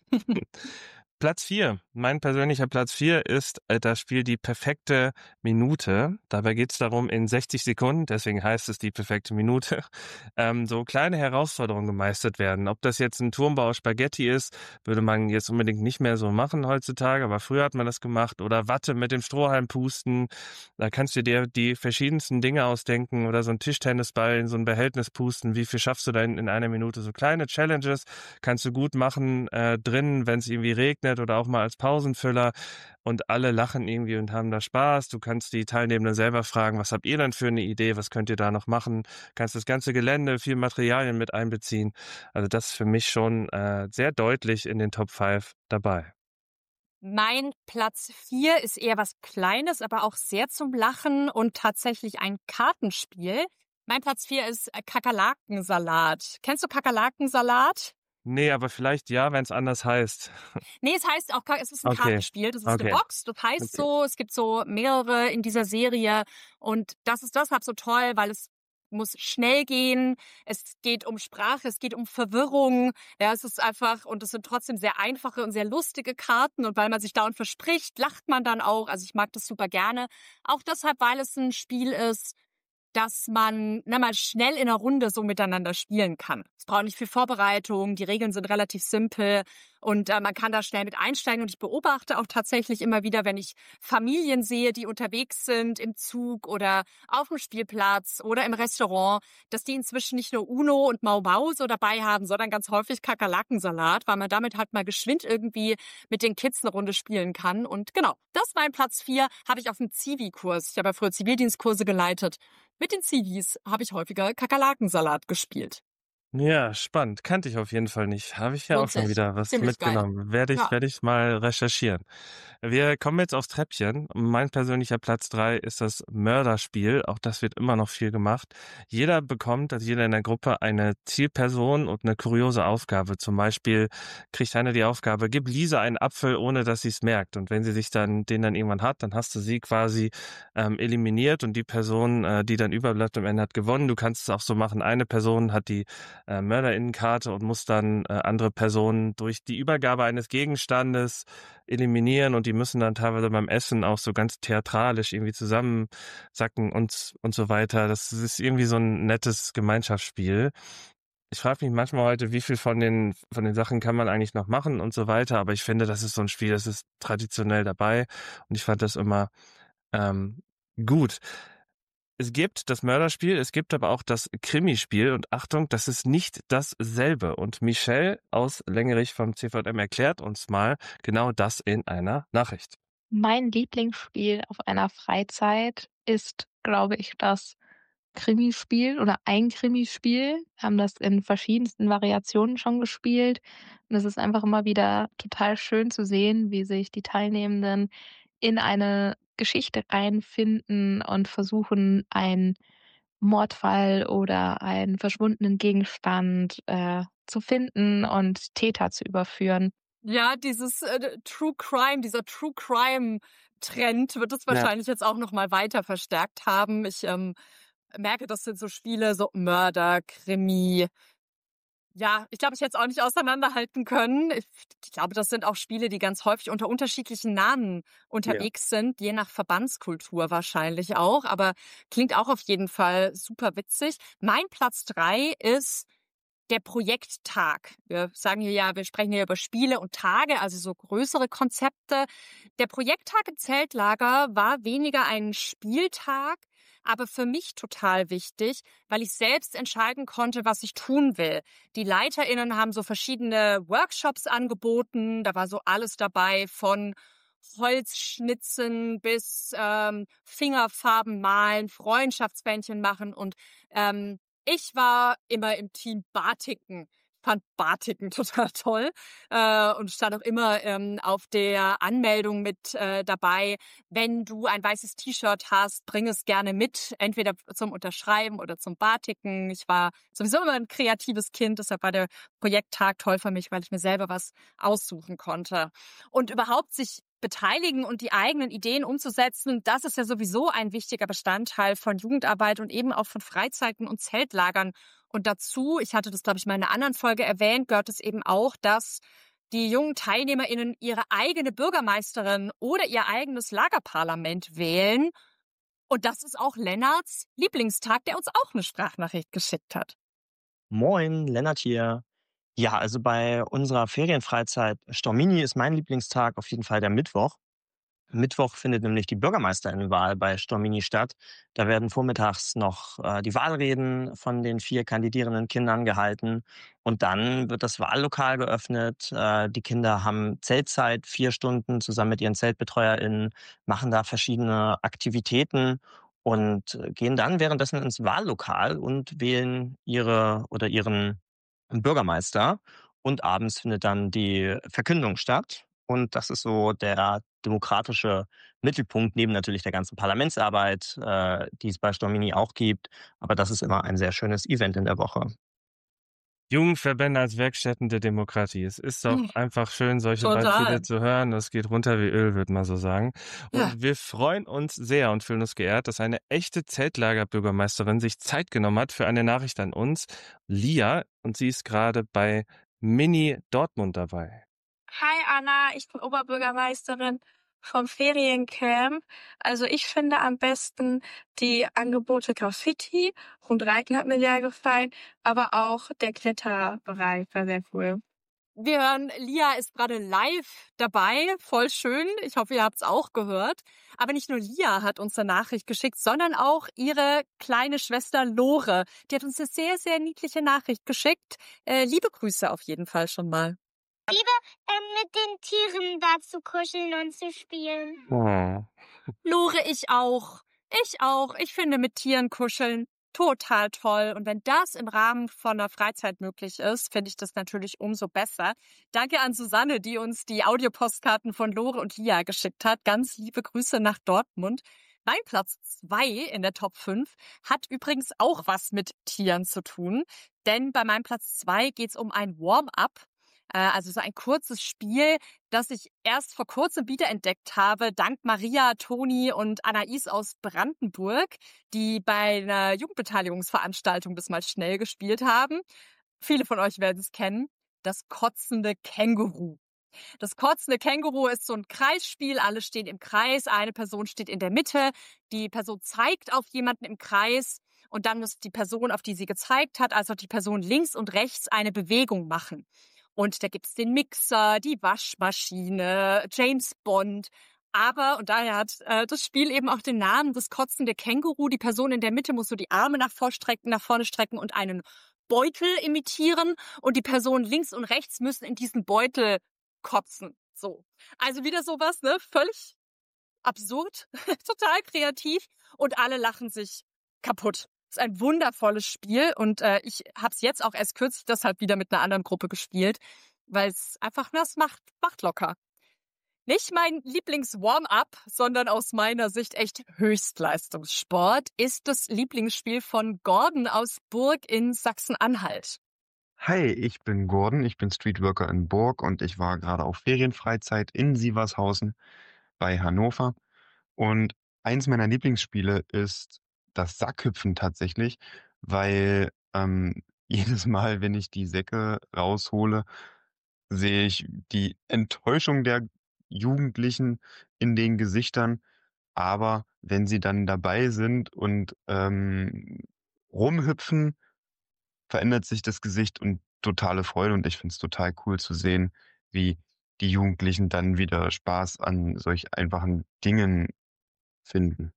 Platz vier. Mein persönlicher Platz vier ist äh, das Spiel Die perfekte Minute. Dabei geht es darum, in sechzig Sekunden, deswegen heißt es die perfekte Minute, ähm, so kleine Herausforderungen gemeistert werden. Ob das jetzt ein Turmbau aus Spaghetti ist, würde man jetzt unbedingt nicht mehr so machen heutzutage, aber früher hat man das gemacht. Oder Watte mit dem Strohhalm pusten. Da kannst du dir die verschiedensten Dinge ausdenken oder so ein Tischtennisball in so ein Behältnis pusten. Wie viel schaffst du da in, in einer Minute? So kleine Challenges kannst du gut machen äh, drinnen, wenn es irgendwie regnet oder auch mal als Pausenfüller und alle lachen irgendwie und haben da Spaß. Du kannst die Teilnehmenden selber fragen, was habt ihr denn für eine Idee, was könnt ihr da noch machen? Kannst das ganze Gelände, viel Materialien mit einbeziehen. Also das ist für mich schon äh, sehr deutlich in den Top fünf dabei. Mein Platz vier ist eher was Kleines, aber auch sehr zum Lachen und tatsächlich ein Kartenspiel. Mein Platz vier ist äh, Kakerlakensalat. Kennst du Kakerlakensalat? Nee, aber vielleicht ja, wenn es anders heißt. Nee, es heißt auch, es ist ein Okay. Kartenspiel, das ist Okay. eine Box, das heißt Okay. so, es gibt so mehrere in dieser Serie und das ist deshalb so toll, weil es muss schnell gehen, es geht um Sprache, es geht um Verwirrung, ja, es ist einfach, und es sind trotzdem sehr einfache und sehr lustige Karten und weil man sich dauernd verspricht, lacht man dann auch, also ich mag das super gerne, auch deshalb, weil es ein Spiel ist, dass man na, mal schnell in einer Runde so miteinander spielen kann. Es braucht nicht viel Vorbereitung, die Regeln sind relativ simpel und äh, man kann da schnell mit einsteigen. Und ich beobachte auch tatsächlich immer wieder, wenn ich Familien sehe, die unterwegs sind im Zug oder auf dem Spielplatz oder im Restaurant, dass die inzwischen nicht nur Uno und Mau Mau so dabei haben, sondern ganz häufig Kakerlakensalat, weil man damit halt mal geschwind irgendwie mit den Kids eine Runde spielen kann. Und genau, das ist mein Platz vier, habe ich auf dem Zivi-Kurs. Ich habe ja früher Zivildienstkurse geleitet. Mit den Zivis habe ich häufiger Kakerlakensalat gespielt. Ja, spannend. Kannte ich auf jeden Fall nicht. Habe ich ja Lohnt auch schon sich. wieder was Ziemlich geil. mitgenommen. Werde ich, Ja. werde ich mal recherchieren. Wir kommen jetzt aufs Treppchen. Mein persönlicher Platz drei ist das Mörderspiel. Auch das wird immer noch viel gemacht. Jeder bekommt, also jeder in der Gruppe, eine Zielperson und eine kuriose Aufgabe. Zum Beispiel kriegt einer die Aufgabe, gib Lisa einen Apfel, ohne dass sie es merkt. Und wenn sie sich dann den dann irgendwann hat, dann hast du sie quasi ähm, eliminiert und die Person, äh, die dann überbleibt am Ende, hat gewonnen. Du kannst es auch so machen, eine Person hat die äh, Mörderinnenkarte und muss dann äh, andere Personen durch die Übergabe eines Gegenstandes eliminieren und die müssen dann teilweise beim Essen auch so ganz theatralisch irgendwie zusammensacken und, und so weiter. Das ist irgendwie so ein nettes Gemeinschaftsspiel. Ich frage mich manchmal heute, wie viel von den, von den Sachen kann man eigentlich noch machen und so weiter, aber ich finde, das ist so ein Spiel, das ist traditionell dabei und ich fand das immer ähm, gut. Es gibt das Mörderspiel, es gibt aber auch das Krimispiel und Achtung, das ist nicht dasselbe. Und Michelle aus Lengerich vom C V J M erklärt uns mal genau das in einer Nachricht. Mein Lieblingsspiel auf einer Freizeit ist, glaube ich, das Krimispiel oder ein Krimispiel. Wir haben das in verschiedensten Variationen schon gespielt. Und es ist einfach immer wieder total schön zu sehen, wie sich die Teilnehmenden in eine Geschichte reinfinden und versuchen, einen Mordfall oder einen verschwundenen Gegenstand äh, zu finden und Täter zu überführen. Ja, dieses äh, True Crime, dieser True Crime Trend wird es Ja. wahrscheinlich jetzt auch noch mal weiter verstärkt haben. Ich ähm, merke, das sind so Spiele, so Mörder, Krimi. Ja, ich glaube, ich hätte es auch nicht auseinanderhalten können. Ich, ich glaube, das sind auch Spiele, die ganz häufig unter unterschiedlichen Namen unterwegs sind, je nach Verbandskultur wahrscheinlich auch. Aber klingt auch auf jeden Fall super witzig. Mein Platz drei ist der Projekttag. Wir sagen hier ja, wir sprechen hier über Spiele und Tage, also so größere Konzepte. Der Projekttag im Zeltlager war weniger ein Spieltag, aber für mich total wichtig, weil ich selbst entscheiden konnte, was ich tun will. Die LeiterInnen haben so verschiedene Workshops angeboten. Da war so alles dabei von Holzschnitzen bis ähm, Fingerfarben malen, Freundschaftsbändchen machen und ähm, ich war immer im Team Batiken. Ich fand Batiken total toll äh, und stand auch immer ähm, auf der Anmeldung mit äh, dabei. Wenn du ein weißes T-Shirt hast, bring es gerne mit, entweder zum Unterschreiben oder zum Batiken. Ich war sowieso immer ein kreatives Kind, deshalb war der Projekttag toll für mich, weil ich mir selber was aussuchen konnte. Und überhaupt sich beteiligen und die eigenen Ideen umzusetzen, das ist ja sowieso ein wichtiger Bestandteil von Jugendarbeit und eben auch von Freizeiten und Zeltlagern. Und dazu, ich hatte das, glaube ich, mal in einer anderen Folge erwähnt, gehört es eben auch, dass die jungen TeilnehmerInnen ihre eigene Bürgermeisterin oder ihr eigenes Lagerparlament wählen. Und das ist auch Lennarts Lieblingstag, der uns auch eine Sprachnachricht geschickt hat. Moin, Lennart hier. Ja, also bei unserer Ferienfreizeit Stormini ist mein Lieblingstag auf jeden Fall der Mittwoch. Mittwoch findet nämlich die Bürgermeisterinnenwahl bei Stormini statt. Da werden vormittags noch äh, die Wahlreden von den vier kandidierenden Kindern gehalten. Und dann wird das Wahllokal geöffnet. Äh, die Kinder haben Zeltzeit, vier Stunden zusammen mit ihren ZeltbetreuerInnen, machen da verschiedene Aktivitäten und äh, gehen dann währenddessen ins Wahllokal und wählen ihre oder ihren Bürgermeister. Und abends findet dann die Verkündung statt. Und das ist so der demokratische Mittelpunkt neben natürlich der ganzen Parlamentsarbeit, äh, die es bei Stormini auch gibt. Aber das ist immer ein sehr schönes Event in der Woche. Jugendverbände als Werkstätten der Demokratie. Es ist doch Hm, einfach schön, solche total. Beispiele zu hören. Das geht runter wie Öl, würde man so sagen. Und Ja. wir freuen uns sehr und fühlen uns geehrt, dass eine echte Zeltlagerbürgermeisterin sich Zeit genommen hat für eine Nachricht an uns. Lia, und sie ist gerade bei Mini Dortmund dabei. Hi Anna, ich bin Oberbürgermeisterin vom Feriencamp. Also ich finde am besten die Angebote Graffiti und Reiten hat mir sehr gefallen, aber auch der Kletterbereich war sehr cool. Wir hören, Lia ist gerade live dabei. Voll schön. Ich hoffe, ihr habt es auch gehört. Aber nicht nur Lia hat uns eine Nachricht geschickt, sondern auch ihre kleine Schwester Lore. Die hat uns eine sehr, sehr niedliche Nachricht geschickt. Äh, liebe Grüße auf jeden Fall schon mal. Liebe, ähm, mit den Tieren da zu kuscheln und zu spielen. Oh. Lore, ich auch. Ich auch. Ich finde mit Tieren kuscheln total toll. Und wenn das im Rahmen von einer Freizeit möglich ist, finde ich das natürlich umso besser. Danke an Susanne, die uns die Audiopostkarten von Lore und Lia geschickt hat. Ganz liebe Grüße nach Dortmund. Mein Platz zwei in der Top fünf hat übrigens auch was mit Tieren zu tun. Denn bei meinem Platz zwei geht es um ein Warm-up. Also so ein kurzes Spiel, das ich erst vor kurzem wiederentdeckt habe, dank Maria, Toni und Anais aus Brandenburg, die bei einer Jugendbeteiligungsveranstaltung das mal schnell gespielt haben. viele von euch werden es kennen, das kotzende Känguru. Das kotzende Känguru ist so ein Kreisspiel. Alle stehen im Kreis, eine Person steht in der Mitte. Die Person zeigt auf jemanden im Kreis und dann muss die Person, auf die sie gezeigt hat, also die Person links und rechts eine Bewegung machen. Und da gibt's den Mixer, die Waschmaschine, James Bond. Aber, und daher hat äh, das Spiel eben auch den Namen, das kotzende Känguru. Die Person in der Mitte muss so die Arme nach vorstrecken, nach vorne strecken und einen Beutel imitieren. Und die Personen links und rechts müssen in diesen Beutel kotzen. So. Also wieder sowas, ne? Völlig absurd, total kreativ und alle lachen sich kaputt. Ist ein wundervolles Spiel und äh, ich habe es jetzt auch erst kürzlich deshalb wieder mit einer anderen Gruppe gespielt, weil es einfach, das macht, macht locker. Nicht mein Lieblings-Warm-up, sondern aus meiner Sicht echt Höchstleistungssport ist das Lieblingsspiel von Gordon aus Burg in Sachsen-Anhalt. Hi, ich bin Gordon, ich bin Streetworker in Burg und ich war gerade auf Ferienfreizeit in Sievershausen bei Hannover. Und eins meiner Lieblingsspiele ist das Sackhüpfen tatsächlich, weil ähm, jedes Mal, wenn ich die Säcke raushole, sehe ich die Enttäuschung der Jugendlichen in den Gesichtern. Aber wenn sie dann dabei sind und ähm, rumhüpfen, verändert sich das Gesicht und totale Freude. Und ich finde es total cool zu sehen, wie die Jugendlichen dann wieder Spaß an solch einfachen Dingen finden.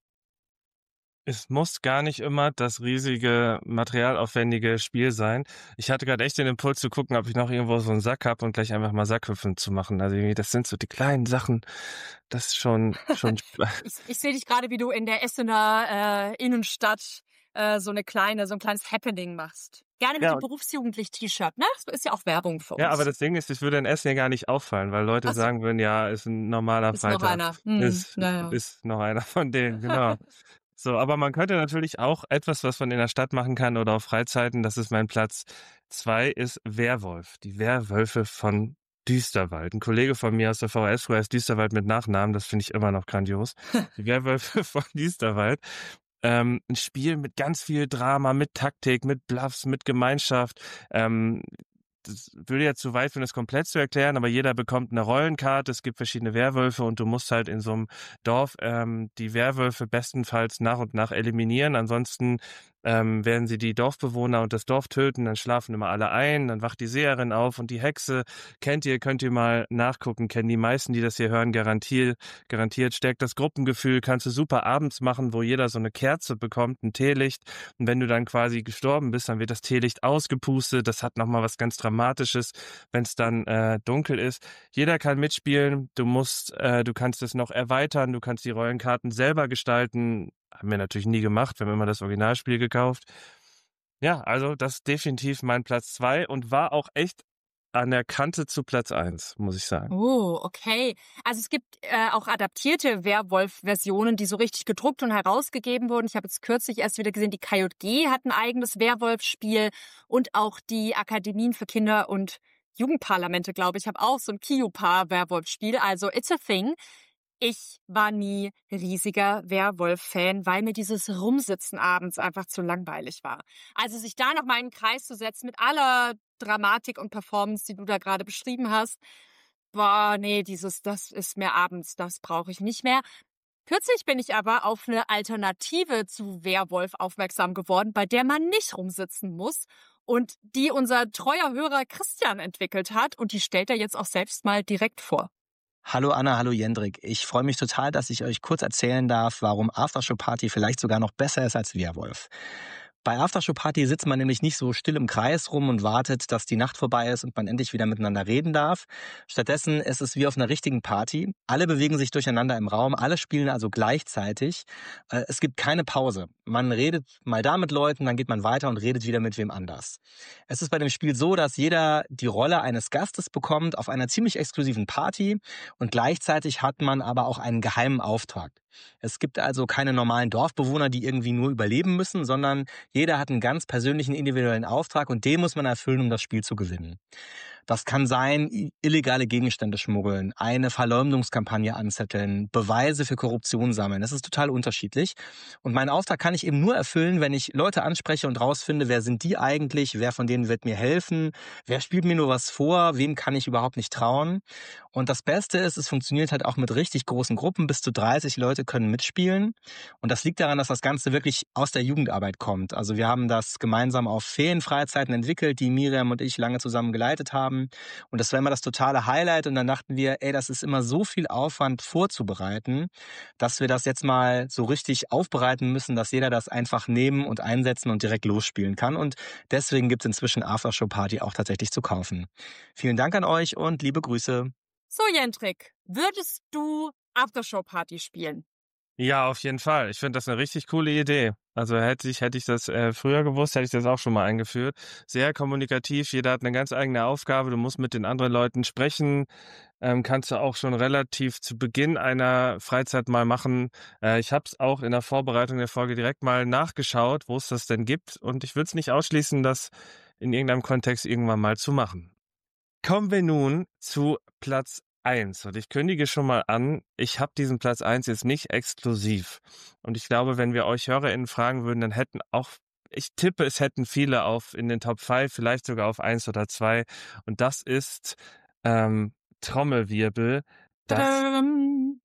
Es muss gar nicht immer das riesige, materialaufwendige Spiel sein. Ich hatte gerade echt den Impuls zu gucken, ob ich noch irgendwo so einen Sack habe und gleich einfach mal Sackhüpfen zu machen. Also irgendwie, das sind so die kleinen Sachen. Das ist schon schon Ich, ich sehe dich gerade, wie du in der Essener äh, Innenstadt äh, so eine kleine, so ein kleines Happening machst. Gerne mit Ja, dem und Berufsjugendlich-T-Shirt, ne? Das ist ja auch Werbung für ja, aber uns. das Ding ist, es würde in Essen ja gar nicht auffallen, weil Leute Ach so, sagen würden, ja, ist ein normaler ist noch Freitag. einer. Hm, Ist naja. ist noch einer von denen, genau. So, aber man könnte natürlich auch etwas, was man in der Stadt machen kann oder auf Freizeiten, das ist mein Platz zwei, ist Werwolf. Die Werwölfe von Düsterwald. Ein Kollege von mir aus der V H S früher heißt Düsterwald mit Nachnamen, das finde ich immer noch grandios. Die Werwölfe von Düsterwald. Ähm, ein Spiel mit ganz viel Drama, mit Taktik, mit Bluffs, mit Gemeinschaft. Ähm, das würde jetzt zu weit führen, das komplett zu erklären, aber jeder bekommt eine Rollenkarte, es gibt verschiedene Werwölfe und du musst halt in so einem Dorf ähm, die Werwölfe bestenfalls nach und nach eliminieren. Ansonsten ähm, werden sie die Dorfbewohner und das Dorf töten, dann schlafen immer alle ein, dann wacht die Seherin auf und die Hexe, kennt ihr, könnt ihr mal nachgucken, kennen die meisten, die das hier hören, garantiert, garantiert stärkt das Gruppengefühl, kannst du super abends machen, wo jeder so eine Kerze bekommt, ein Teelicht und wenn du dann quasi gestorben bist, dann wird das Teelicht ausgepustet, das hat nochmal was ganz Dramatisches, wenn es dann äh, dunkel ist. Jeder kann mitspielen, du musst, äh, du kannst es noch erweitern, du kannst die Rollenkarten selber gestalten, haben wir natürlich nie gemacht, wir haben immer das Originalspiel gekauft. Ja, also das ist definitiv mein Platz zwei und war auch echt an der Kante zu Platz eins, muss ich sagen. Oh, okay. Also es gibt äh, auch adaptierte Werwolf-Versionen, die so richtig gedruckt und herausgegeben wurden. Ich habe jetzt kürzlich erst wieder gesehen, die K J G hat ein eigenes Werwolf-Spiel und auch die Akademien für Kinder- und Jugendparlamente, glaube ich, habe auch so ein Kiyupa-Werwolf-Spiel. Also it's a thing. Ich war nie riesiger Werwolf-Fan, weil mir dieses Rumsitzen abends einfach zu langweilig war. Also sich da noch mal in einen Kreis zu setzen mit aller Dramatik und Performance, die du da gerade beschrieben hast, boah, nee, dieses, das ist mir abends, das brauche ich nicht mehr. Kürzlich bin ich aber auf eine Alternative zu Werwolf aufmerksam geworden, bei der man nicht rumsitzen muss und die unser treuer Hörer Christian entwickelt hat und die stellt er jetzt auch selbst mal direkt vor. Hallo Anna, hallo Jendrik. Ich freue mich total, dass ich euch kurz erzählen darf, warum Aftershow Party vielleicht sogar noch besser ist als Werwolf. Bei Aftershow Party sitzt man nämlich nicht so still im Kreis rum und wartet, dass die Nacht vorbei ist und man endlich wieder miteinander reden darf. Stattdessen ist es wie auf einer richtigen Party. Alle bewegen sich durcheinander im Raum, alle spielen also gleichzeitig. Es gibt keine Pause. Man redet mal da mit Leuten, dann geht man weiter und redet wieder mit wem anders. Es ist bei dem Spiel so, dass jeder die Rolle eines Gastes bekommt auf einer ziemlich exklusiven Party und gleichzeitig hat man aber auch einen geheimen Auftrag. Es gibt also keine normalen Dorfbewohner, die irgendwie nur überleben müssen, sondern jeder hat einen ganz persönlichen, individuellen Auftrag und den muss man erfüllen, um das Spiel zu gewinnen. Das kann sein, i- illegale Gegenstände schmuggeln, eine Verleumdungskampagne anzetteln, Beweise für Korruption sammeln. Das ist total unterschiedlich. Und meinen Auftrag kann ich eben nur erfüllen, wenn ich Leute anspreche und rausfinde, wer sind die eigentlich, wer von denen wird mir helfen, wer spielt mir nur was vor, wem kann ich überhaupt nicht trauen. Und das Beste ist, es funktioniert halt auch mit richtig großen Gruppen. Bis zu dreißig Leute können mitspielen. Und das liegt daran, dass das Ganze wirklich aus der Jugendarbeit kommt. Also wir haben das gemeinsam auf Ferienfreizeiten entwickelt, die Miriam und ich lange zusammen geleitet haben. Und das war immer das totale Highlight. Und dann dachten wir, ey, das ist immer so viel Aufwand vorzubereiten, dass wir das jetzt mal so richtig aufbereiten müssen, dass jeder das einfach nehmen und einsetzen und direkt losspielen kann. Und deswegen gibt es inzwischen Aftershow Party auch tatsächlich zu kaufen. Vielen Dank an euch und liebe Grüße. So, Jendrik, würdest du Aftershow-Party spielen? Ja, auf jeden Fall. Ich finde das eine richtig coole Idee. Also hätte ich, hätte ich das äh, früher gewusst, hätte ich das auch schon mal eingeführt. Sehr kommunikativ, jeder hat eine ganz eigene Aufgabe, du musst mit den anderen Leuten sprechen, ähm, kannst du auch schon relativ zu Beginn einer Freizeit mal machen. Äh, ich habe es auch in der Vorbereitung der Folge direkt mal nachgeschaut, wo es das denn gibt, und ich würde es nicht ausschließen, das in irgendeinem Kontext irgendwann mal zu machen. Kommen wir nun zu Platz eins. Und ich kündige schon mal an, ich habe diesen Platz eins jetzt nicht exklusiv. Und ich glaube, wenn wir euch HörerInnen fragen würden, dann hätten auch, ich tippe, es hätten viele auf in den Top fünf, vielleicht sogar auf eins oder zwei. Und das ist ähm, Trommelwirbel, das Tadam.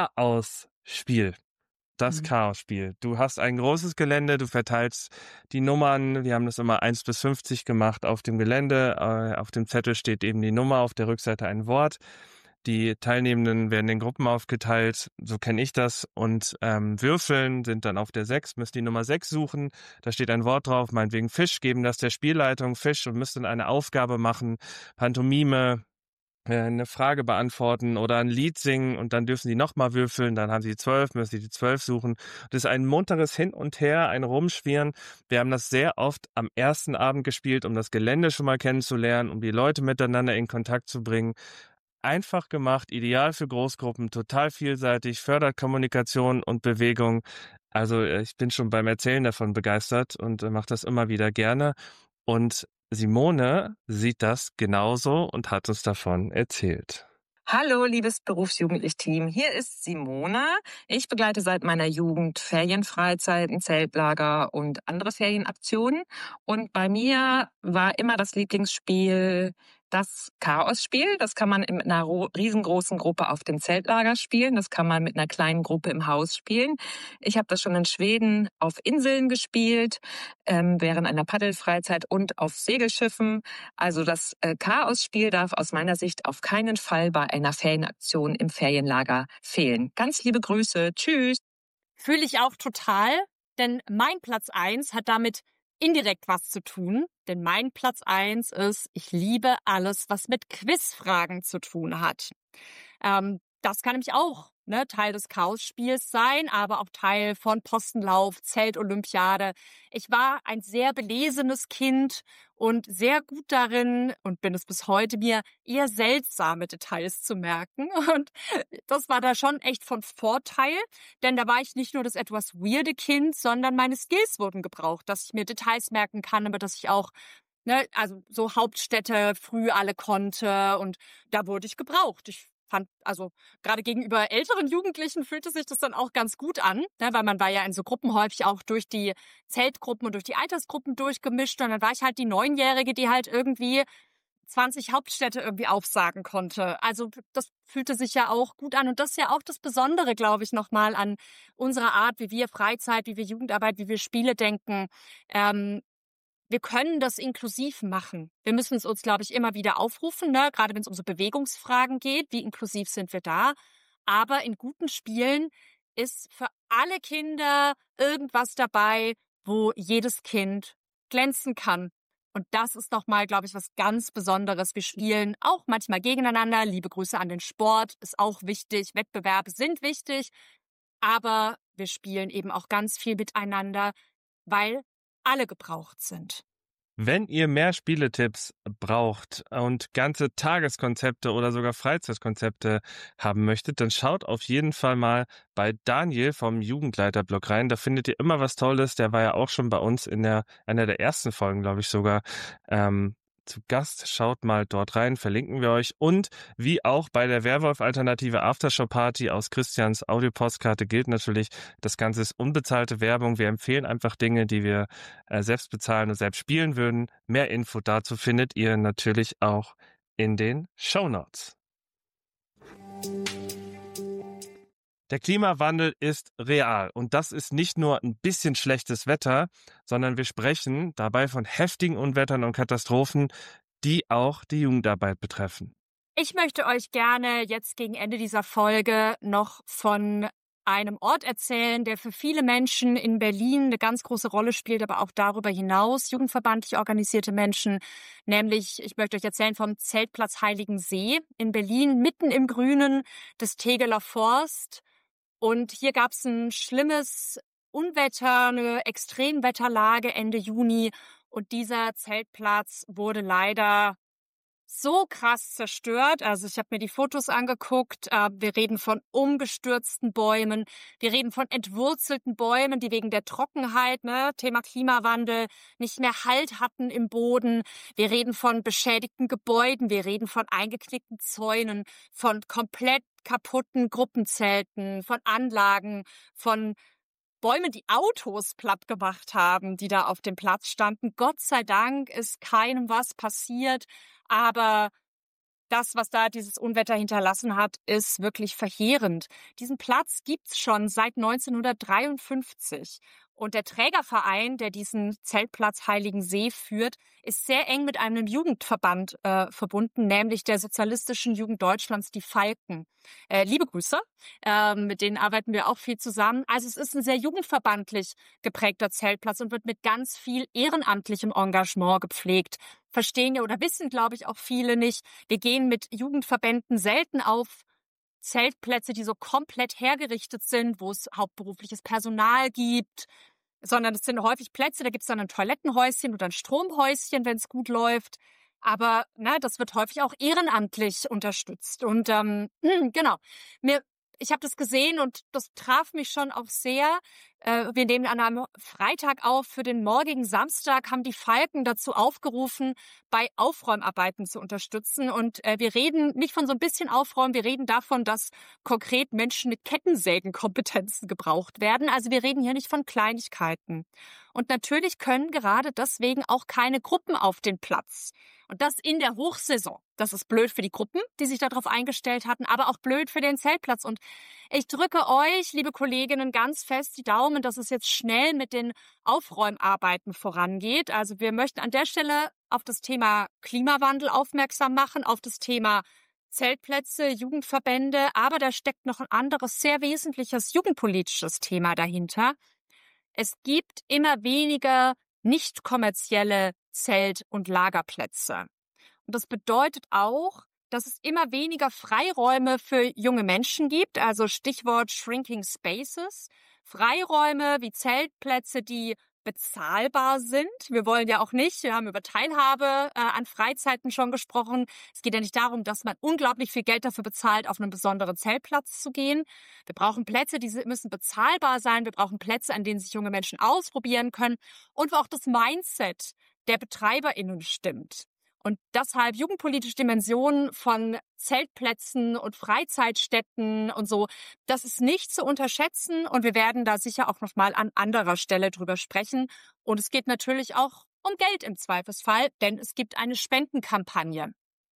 Chaos-Spiel. Das Mhm. Chaos-Spiel. Du hast ein großes Gelände, du verteilst die Nummern. Wir haben das immer eins bis fünfzig gemacht auf dem Gelände. Äh, auf dem Zettel steht eben die Nummer, auf der Rückseite ein Wort. Die Teilnehmenden werden in Gruppen aufgeteilt, so kenne ich das. Und ähm, Würfeln sind dann auf der sechs, müssen die Nummer sechs suchen. Da steht ein Wort drauf, meinetwegen Fisch, geben das der Spielleitung Fisch und müssen eine Aufgabe machen, Pantomime, eine Frage beantworten oder ein Lied singen, und dann dürfen sie nochmal würfeln, dann haben sie zwölf, müssen sie die zwölf suchen. Das ist ein munteres Hin und Her, ein Rumschwirren. Wir haben das sehr oft am ersten Abend gespielt, um das Gelände schon mal kennenzulernen, um die Leute miteinander in Kontakt zu bringen. Einfach gemacht, ideal für Großgruppen, total vielseitig, fördert Kommunikation und Bewegung. Also äh, ich bin schon beim Erzählen davon begeistert und äh, mache das immer wieder gerne. Und Simone sieht das genauso und hat uns davon erzählt. Hallo, liebes Berufsjugendlich-Team. Hier ist Simone. Ich begleite seit meiner Jugend Ferienfreizeiten, Zeltlager und andere Ferienaktionen. Und bei mir war immer das Lieblingsspiel das Chaos-Spiel. Das kann man mit einer riesengroßen Gruppe auf dem Zeltlager spielen. Das kann man mit einer kleinen Gruppe im Haus spielen. Ich habe das schon in Schweden auf Inseln gespielt, ähm, während einer Paddelfreizeit und auf Segelschiffen. Also das äh, Chaos-Spiel darf aus meiner Sicht auf keinen Fall bei einer Ferienaktion im Ferienlager fehlen. Ganz liebe Grüße. Tschüss. Fühle ich auch total, denn mein Platz eins hat damit indirekt was zu tun. Denn mein Platz eins ist, ich liebe alles, was mit Quizfragen zu tun hat. Ähm, das kann nämlich auch ne, Teil des Chaos-Spiels sein, aber auch Teil von Postenlauf, Zeltolympiade. Ich war ein sehr belesenes Kind und sehr gut darin und bin es bis heute, mir eher seltsame Details zu merken. Und das war da schon echt von Vorteil, denn da war ich nicht nur das etwas weirde Kind, sondern meine Skills wurden gebraucht, dass ich mir Details merken kann, aber dass ich auch ne, also so Hauptstädte früh alle konnte, und da wurde ich gebraucht. Ich fand, also gerade gegenüber älteren Jugendlichen fühlte sich das dann auch ganz gut an, ne, weil man war ja in so Gruppen häufig auch durch die Zeltgruppen und durch die Altersgruppen durchgemischt, und dann war ich halt die Neunjährige, die halt irgendwie zwanzig Hauptstädte irgendwie aufsagen konnte. Also das fühlte sich ja auch gut an, und das ist ja auch das Besondere, glaube ich, nochmal an unserer Art, wie wir Freizeit, wie wir Jugendarbeit, wie wir Spiele denken. Ähm, Wir können das inklusiv machen. Wir müssen es uns, glaube ich, immer wieder aufrufen, ne? Gerade wenn es um so Bewegungsfragen geht. Wie inklusiv sind wir da? Aber in guten Spielen ist für alle Kinder irgendwas dabei, wo jedes Kind glänzen kann. Und das ist nochmal, glaube ich, was ganz Besonderes. Wir spielen auch manchmal gegeneinander. Liebe Grüße an den Sport, ist auch wichtig. Wettbewerbe sind wichtig. Aber wir spielen eben auch ganz viel miteinander, weil alle gebraucht sind. Wenn ihr mehr Spieletipps braucht und ganze Tageskonzepte oder sogar Freizeitkonzepte haben möchtet, dann schaut auf jeden Fall mal bei Daniel vom Jugendleiterblog rein. Da findet ihr immer was Tolles. Der war ja auch schon bei uns in der einer der ersten Folgen, glaube ich sogar, ähm, zu Gast. Schaut mal dort rein, verlinken wir euch. Und wie auch bei der Werwolf-Alternative Aftershow-Party aus Christians Audiopostkarte gilt natürlich, das Ganze ist unbezahlte Werbung. Wir empfehlen einfach Dinge, die wir äh, selbst bezahlen und selbst spielen würden. Mehr Info dazu findet ihr natürlich auch in den Shownotes. Der Klimawandel ist real und das ist nicht nur ein bisschen schlechtes Wetter, sondern wir sprechen dabei von heftigen Unwettern und Katastrophen, die auch die Jugendarbeit betreffen. Ich möchte euch gerne jetzt gegen Ende dieser Folge noch von einem Ort erzählen, der für viele Menschen in Berlin eine ganz große Rolle spielt, aber auch darüber hinaus jugendverbandlich organisierte Menschen. Nämlich, ich möchte euch erzählen vom Zeltplatz Heiligensee in Berlin, mitten im Grünen des Tegeler Forst. Und hier gab es ein schlimmes Unwetter, eine Extremwetterlage Ende Juni. Und dieser Zeltplatz wurde leider so krass zerstört. Also ich habe mir die Fotos angeguckt. Wir reden von umgestürzten Bäumen. Wir reden von entwurzelten Bäumen, die wegen der Trockenheit, ne, Thema Klimawandel, nicht mehr Halt hatten im Boden. Wir reden von beschädigten Gebäuden. Wir reden von eingeknickten Zäunen, von komplett kaputten Gruppenzelten, von Anlagen, von Bäumen, die Autos platt gemacht haben, die da auf dem Platz standen. Gott sei Dank ist keinem was passiert, aber das, was da dieses Unwetter hinterlassen hat, ist wirklich verheerend. Diesen Platz gibt's schon seit neunzehnhundertdreiundfünfzig. Und der Trägerverein, der diesen Zeltplatz Heiligensee führt, ist sehr eng mit einem Jugendverband äh, verbunden, nämlich der Sozialistischen Jugend Deutschlands, die Falken. Äh, liebe Grüße, äh, mit denen arbeiten wir auch viel zusammen. Also es ist ein sehr jugendverbandlich geprägter Zeltplatz und wird mit ganz viel ehrenamtlichem Engagement gepflegt. Verstehen ja oder wissen, glaube ich, auch viele nicht. Wir gehen mit Jugendverbänden selten auf Zeltplätze, die so komplett hergerichtet sind, wo es hauptberufliches Personal gibt, sondern es sind häufig Plätze, da gibt es dann ein Toilettenhäuschen oder ein Stromhäuschen, wenn es gut läuft. Aber na, das wird häufig auch ehrenamtlich unterstützt. Und ähm, genau, mir ich habe das gesehen und das traf mich schon auch sehr. Äh, wir nehmen an einem Freitag auf. Für den morgigen Samstag haben die Falken dazu aufgerufen, bei Aufräumarbeiten zu unterstützen. Und äh, wir reden nicht von so ein bisschen Aufräumen, wir reden davon, dass konkret Menschen mit Kettensägenkompetenzen gebraucht werden. Also wir reden hier nicht von Kleinigkeiten. Und natürlich können gerade deswegen auch keine Gruppen auf den Platz. Und das in der Hochsaison. Das ist blöd für die Gruppen, die sich darauf eingestellt hatten, aber auch blöd für den Zeltplatz. Und ich drücke euch, liebe Kolleginnen, ganz fest die Daumen, dass es jetzt schnell mit den Aufräumarbeiten vorangeht. Also wir möchten an der Stelle auf das Thema Klimawandel aufmerksam machen, auf das Thema Zeltplätze, Jugendverbände, aber da steckt noch ein anderes, sehr wesentliches jugendpolitisches Thema dahinter. Es gibt immer weniger nicht kommerzielle Zelt- und Lagerplätze. Und das bedeutet auch, dass es immer weniger Freiräume für junge Menschen gibt, also Stichwort Shrinking Spaces. Freiräume wie Zeltplätze, die bezahlbar sind. Wir wollen ja auch nicht, wir haben über Teilhabe äh, an Freizeiten schon gesprochen. Es geht ja nicht darum, dass man unglaublich viel Geld dafür bezahlt, auf einen besonderen Zeltplatz zu gehen. Wir brauchen Plätze, die müssen bezahlbar sein. Wir brauchen Plätze, an denen sich junge Menschen ausprobieren können und wo auch das Mindset der BetreiberInnen stimmt. Und deshalb jugendpolitische Dimensionen von Zeltplätzen und Freizeitstätten und so, das ist nicht zu unterschätzen. Und wir werden da sicher auch nochmal an anderer Stelle drüber sprechen. Und es geht natürlich auch um Geld im Zweifelsfall, denn es gibt eine Spendenkampagne.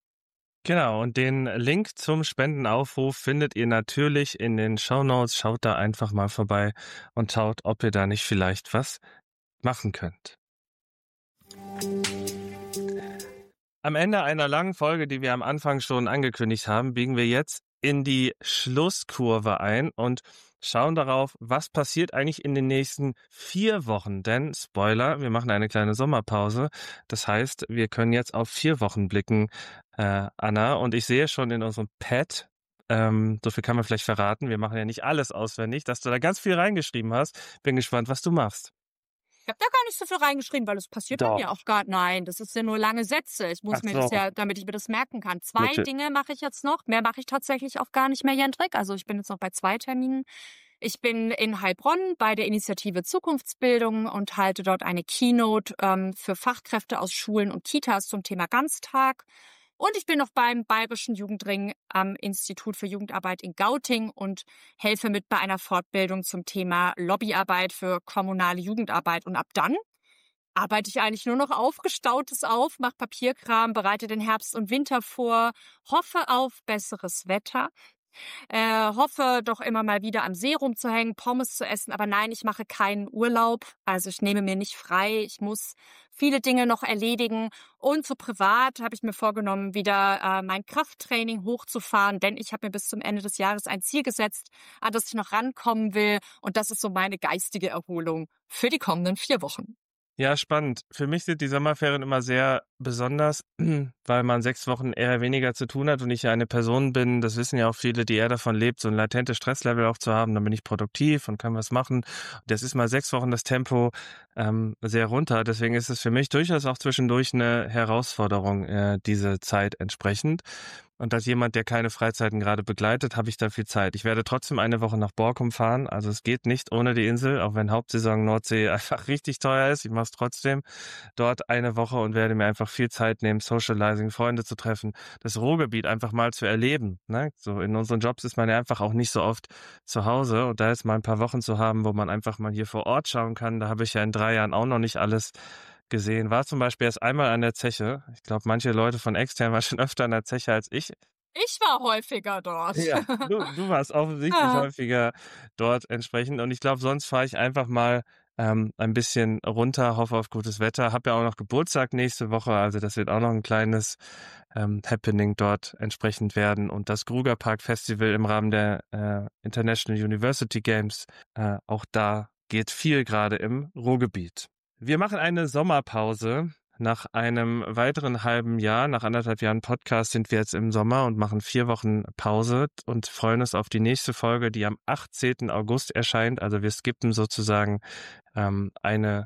Genau, und den Link zum Spendenaufruf findet ihr natürlich in den Shownotes. Schaut da einfach mal vorbei und schaut, ob ihr da nicht vielleicht was machen könnt. Am Ende einer langen Folge, die wir am Anfang schon angekündigt haben, biegen wir jetzt in die Schlusskurve ein und schauen darauf, was passiert eigentlich in den nächsten vier Wochen. Denn, Spoiler, wir machen eine kleine Sommerpause. Das heißt, wir können jetzt auf vier Wochen blicken, äh, Anna. Und ich sehe schon in unserem Pad, ähm, so viel kann man vielleicht verraten, wir machen ja nicht alles auswendig, dass du da ganz viel reingeschrieben hast. Bin gespannt, was du machst. Ich habe da gar nicht so viel reingeschrieben, weil das passiert bei Doch. mir auch gar Nein, das ist ja nur lange Sätze. Ich muss Ach mir so. das ja, damit ich mir das merken kann. Zwei Bitte. Dinge mache ich jetzt noch. Mehr mache ich tatsächlich auch gar nicht mehr, Jendrik. Also ich bin jetzt noch bei zwei Terminen. Ich bin in Heilbronn bei der Initiative Zukunftsbildung und halte dort eine Keynote ähm, für Fachkräfte aus Schulen und Kitas zum Thema Ganztag. Und ich bin noch beim Bayerischen Jugendring am Institut für Jugendarbeit in Gauting und helfe mit bei einer Fortbildung zum Thema Lobbyarbeit für kommunale Jugendarbeit. Und ab dann arbeite ich eigentlich nur noch Aufgestautes auf, mache Papierkram, bereite den Herbst und Winter vor, hoffe auf besseres Wetter. Äh, hoffe doch immer mal wieder am See rumzuhängen, Pommes zu essen, aber nein, ich mache keinen Urlaub, also ich nehme mir nicht frei, ich muss viele Dinge noch erledigen und so privat habe ich mir vorgenommen, wieder äh, mein Krafttraining hochzufahren, denn ich habe mir bis zum Ende des Jahres ein Ziel gesetzt, an das ich noch rankommen will und das ist so meine geistige Erholung für die kommenden vier Wochen. Ja, spannend. Für mich sind die Sommerferien immer sehr besonders, weil man sechs Wochen eher weniger zu tun hat und ich ja eine Person bin, das wissen ja auch viele, die eher davon lebt, so ein latentes Stresslevel auch zu haben, dann bin ich produktiv und kann was machen. Das ist mal sechs Wochen das Tempo ähm, sehr runter, deswegen ist es für mich durchaus auch zwischendurch eine Herausforderung, äh, diese Zeit entsprechend. Und als jemand, der keine Freizeiten gerade begleitet, habe ich da viel Zeit. Ich werde trotzdem eine Woche nach Borkum fahren. Also es geht nicht ohne die Insel, auch wenn Hauptsaison Nordsee einfach richtig teuer ist. Ich mache es trotzdem dort eine Woche und werde mir einfach viel Zeit nehmen, Socializing, Freunde zu treffen, das Ruhrgebiet einfach mal zu erleben. Ne? So in unseren Jobs ist man ja einfach auch nicht so oft zu Hause. Und da jetzt mal ein paar Wochen zu haben, wo man einfach mal hier vor Ort schauen kann, da habe ich ja in drei Jahren auch noch nicht alles gesehen. War zum Beispiel erst einmal an der Zeche. Ich glaube, manche Leute von extern waren schon öfter an der Zeche als ich. Ich war häufiger dort. Ja, du, du warst offensichtlich Ah. häufiger dort entsprechend. Und ich glaube, sonst fahre ich einfach mal ähm, ein bisschen runter, hoffe auf gutes Wetter. Habe ja auch noch Geburtstag nächste Woche, also das wird auch noch ein kleines ähm, Happening dort entsprechend werden. Und das Gruger Park Festival im Rahmen der äh, International University Games, äh, auch da geht viel gerade im Ruhrgebiet. Wir machen eine Sommerpause. Nach einem weiteren halben Jahr, nach anderthalb Jahren Podcast, sind wir jetzt im Sommer und machen vier Wochen Pause und freuen uns auf die nächste Folge, die am achtzehnten August erscheint. Also wir skippen sozusagen ähm, eine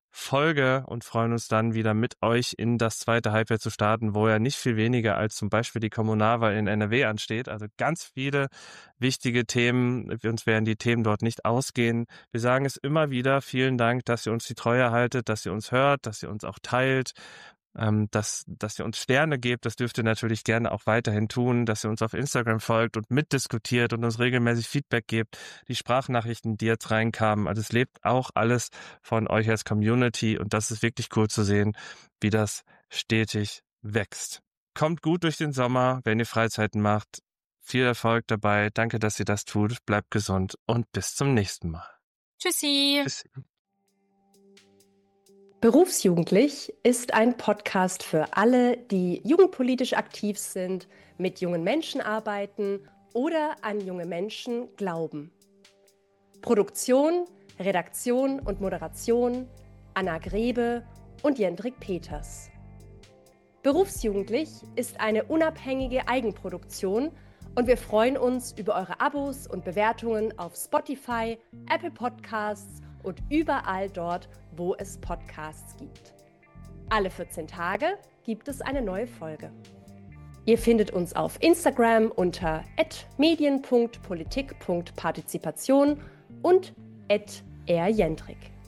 Folge und freuen uns dann wieder mit euch in das zweite Halbjahr zu starten, wo ja nicht viel weniger als zum Beispiel die Kommunalwahl in N R W ansteht. Also ganz viele wichtige Themen. Uns werden die Themen dort nicht ausgehen. Wir sagen es immer wieder. Vielen Dank, dass ihr uns die Treue haltet, dass ihr uns hört, dass ihr uns auch teilt. Ähm, dass, dass ihr uns Sterne gebt, das dürft ihr natürlich gerne auch weiterhin tun, dass ihr uns auf Instagram folgt und mitdiskutiert und uns regelmäßig Feedback gebt, die Sprachnachrichten, die jetzt reinkamen, also es lebt auch alles von euch als Community und das ist wirklich cool zu sehen, wie das stetig wächst. Kommt gut durch den Sommer, wenn ihr Freizeiten macht, viel Erfolg dabei, danke, dass ihr das tut, bleibt gesund und bis zum nächsten Mal. Tschüssi. Tschüss. Berufsjugendlich ist ein Podcast für alle, die jugendpolitisch aktiv sind, mit jungen Menschen arbeiten oder an junge Menschen glauben. Produktion, Redaktion und Moderation Anna Grebe und Jendrik Peters. Berufsjugendlich ist eine unabhängige Eigenproduktion und wir freuen uns über eure Abos und Bewertungen auf Spotify, Apple Podcasts und überall dort, wo es Podcasts gibt. Alle vierzehn Tage gibt es eine neue Folge. Ihr findet uns auf Instagram unter at medien punkt politik punkt partizipation und at erjendrik.